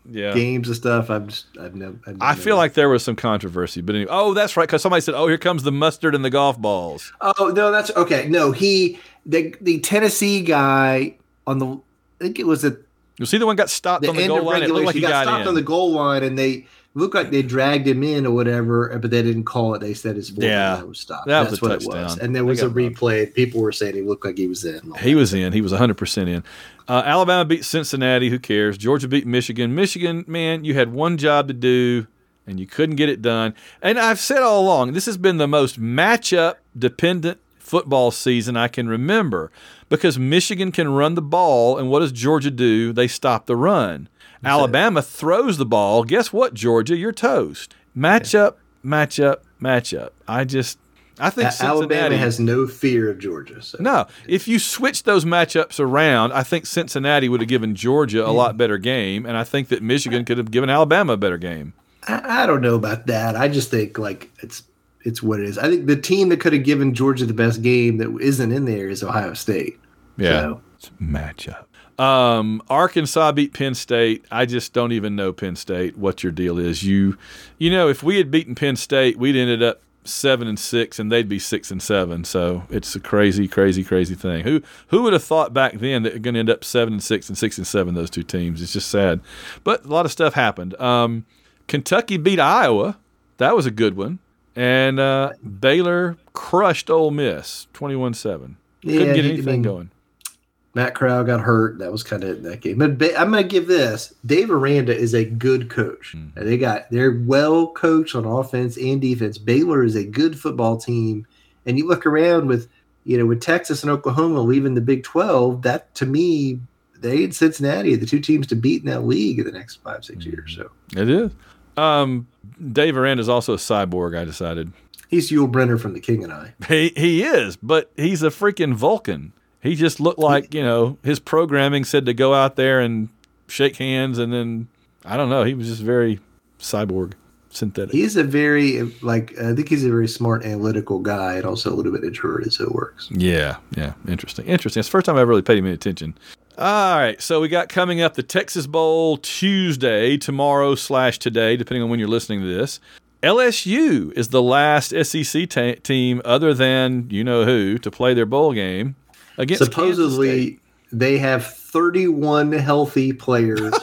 yeah. games and stuff. I'm just, I've never. I've never I feel like there was some controversy, but anyway. Oh, that's right, because somebody said, "Oh, here comes the mustard and the golf balls." Oh no, that's okay. No, he the the Tennessee guy on the. I think it was a. You see, the one got stopped the on the end goal of line. It looked like regulation. he, he got, got stopped in. on the goal line, and they looked like they dragged him in or whatever, but they didn't call it. They said his foot Yeah, was stopped. that was That's a what touchdown. it was. And there They was a got bumped. replay. People were saying he looked like he was in. He was in. He was one hundred percent in. Uh, Alabama beat Cincinnati. Who cares? Georgia beat Michigan. Michigan, man, you had one job to do, and you couldn't get it done. And I've said all along, this has been the most matchup-dependent football season I can remember because Michigan can run the ball, and what does Georgia do? They stop the run. That's Alabama it. throws the ball. Guess what, Georgia? You're toast. Matchup, yeah. matchup, matchup. I just – I think Cincinnati – Alabama has no fear of Georgia. So. No. If you switch those matchups around, I think Cincinnati would have given Georgia a lot better game, and I think that Michigan could have given Alabama a better game. I, I don't know about that. I just think, like, it's it's what it is. I think the team that could have given Georgia the best game that isn't in there is Ohio State. Yeah. So. It's matchup. Um, Arkansas beat Penn State. I just don't even know Penn State what your deal is. You, you know, if we had beaten Penn State, we'd ended up seven and six, and they'd be six and seven. So it's a crazy, crazy, crazy thing. Who who would have thought back then that they're going to end up seven and six and six and seven? Those two teams. It's just sad, but a lot of stuff happened. Um, Kentucky beat Iowa. That was a good one, and uh, Baylor crushed Ole Miss twenty-one seven. Yeah, Couldn't get I anything mean, going. Matt Corral got hurt. That was kind of that game. But ba- I'm going to give this. Dave Aranda is a good coach. Mm-hmm. And they got they're well coached on offense and defense. Baylor is a good football team. And you look around with, you know, with Texas and Oklahoma leaving the Big twelve, that to me, they and Cincinnati are the two teams to beat in that league in the next five, six mm-hmm. years. So it is. Um, Dave Aranda is also a cyborg, I decided. He's Yul Brynner from The King and I. He he is, but he's a freaking Vulcan. He just looked like, you know, his programming said to go out there and shake hands, and then, I don't know, he was just very cyborg, synthetic. He's a very, like, I think he's a very smart, analytical guy, and also a little bit introverted, so it works. Yeah, yeah, interesting. Interesting. It's the first time I ever really paid him any attention. All right, so we got coming up the Texas Bowl Tuesday, tomorrow slash today, depending on when you're listening to this. L S U is the last S E C ta- team other than you-know-who to play their bowl game. Against Supposedly, they have thirty-one healthy players,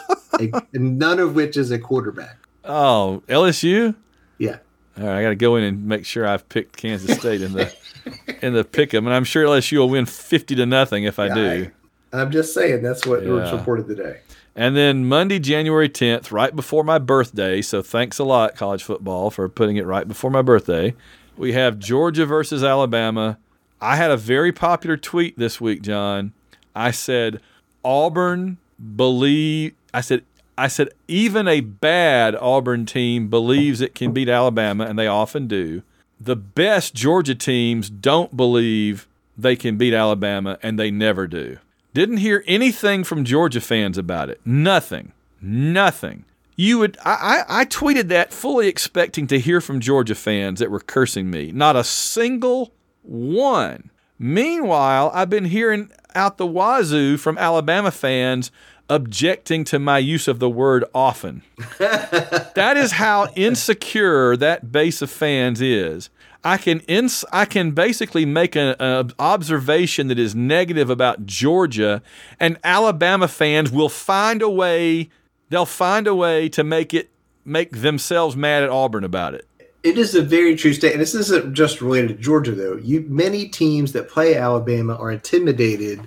and none of which is a quarterback. Oh, L S U? Yeah. All right, I got to go in and make sure I've picked Kansas State in the in the pick'em, and I'm sure L S U will win fifty to nothing if I yeah, do. I, I'm just saying that's what yeah. was reported today. And then Monday, January tenth, right before my birthday. So thanks a lot, college football, for putting it right before my birthday. We have Georgia versus Alabama. I had a very popular tweet this week, John. I said, Auburn believe. I said, I said, even a bad Auburn team believes it can beat Alabama, and they often do. The best Georgia teams don't believe they can beat Alabama, and they never do. Didn't hear anything from Georgia fans about it. Nothing. Nothing. You would. I, I, I tweeted that fully expecting to hear from Georgia fans that were cursing me. Not a single one. Meanwhile, I've been hearing out the wazoo from Alabama fans objecting to my use of the word often. That is how insecure that base of fans is. I can ins- I can basically make an observation that is negative about Georgia, and Alabama fans will find a way. They'll find a way to make it make themselves mad at Auburn about it. It is a very true statement. This isn't just related to Georgia, though. You many teams that play Alabama are intimidated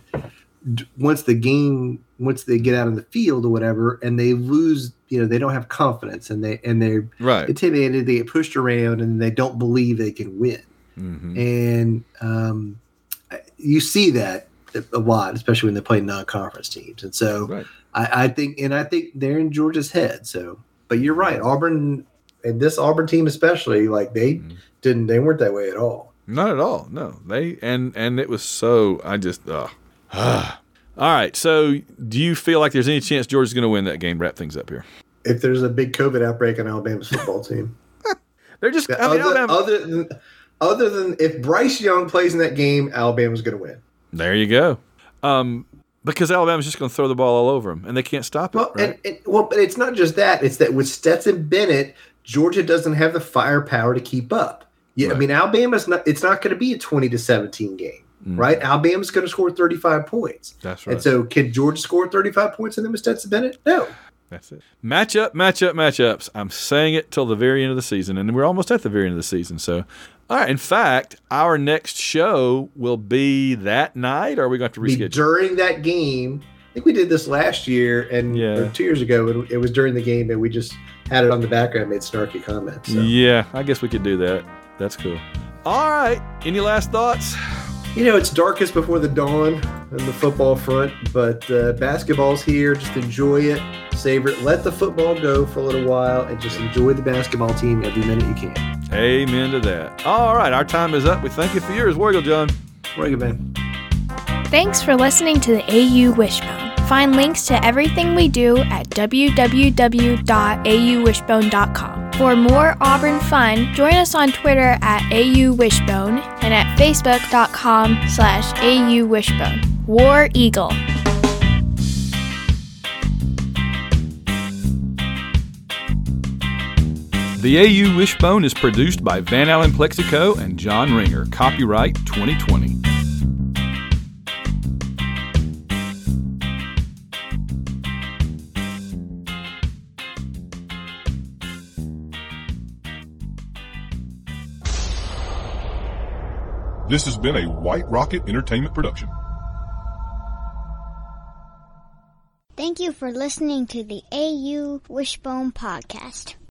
once the game, once they get out of the field or whatever, and they lose. You know, they don't have confidence, and they and they're right. intimidated. They get pushed around, and they don't believe they can win. Mm-hmm. And um, you see that a lot, especially when they play non-conference teams. And so, right. I, I think, and I think they're in Georgia's head. So, but you're right, Auburn. And this Auburn team especially, like they mm. didn't, they weren't that way at all. Not at all. No, they and and it was so. I just. Uh, all right. So, do you feel like there's any chance Georgia's going to win that game? Wrap things up here. If there's a big COVID outbreak on Alabama's football team, they're just. I mean, other, Alabama, other than other than if Bryce Young plays in that game, Alabama's going to win. There you go. Um, Because Alabama's just going to throw the ball all over them, and they can't stop it. Well, right? and, and, well, but it's not just that. It's that with Stetson Bennett, Georgia doesn't have the firepower to keep up. Yeah, right. I mean, Alabama's not. It's not going to be a twenty to seventeen game, mm. right? Alabama's going to score thirty-five points. That's right. And so, can Georgia score thirty-five points in them with Stetson Bennett? No. That's it. Matchup, matchup, matchups. I'm saying it till the very end of the season, and we're almost at the very end of the season. So, all right. In fact, our next show will be that night, or are we going to reschedule? Be during that game. I think we did this last year, and yeah. or two years ago. It, it was during the game, and we just had it on the background, made snarky comments. So. Yeah, I guess we could do that. That's cool. All right. Any last thoughts? You know, it's darkest before the dawn on the football front, but uh, basketball's here. Just enjoy it, savor it. Let the football go for a little while, and just enjoy the basketball team every minute you can. Amen to that. All right, our time is up. We thank you for yours. Warrigal John. Warrigal Man. Thanks for listening to the A U Wishbone. Find links to everything we do at w w w dot a u wishbone dot com. For more Auburn fun, join us on Twitter at A U Wishbone and at facebook dot com slash A U Wishbone. War Eagle. The A U Wishbone is produced by Van Allen Plexico and John Ringer. Copyright twenty twenty. This has been a White Rocket Entertainment production. Thank you for listening to the A U Wishbone Podcast.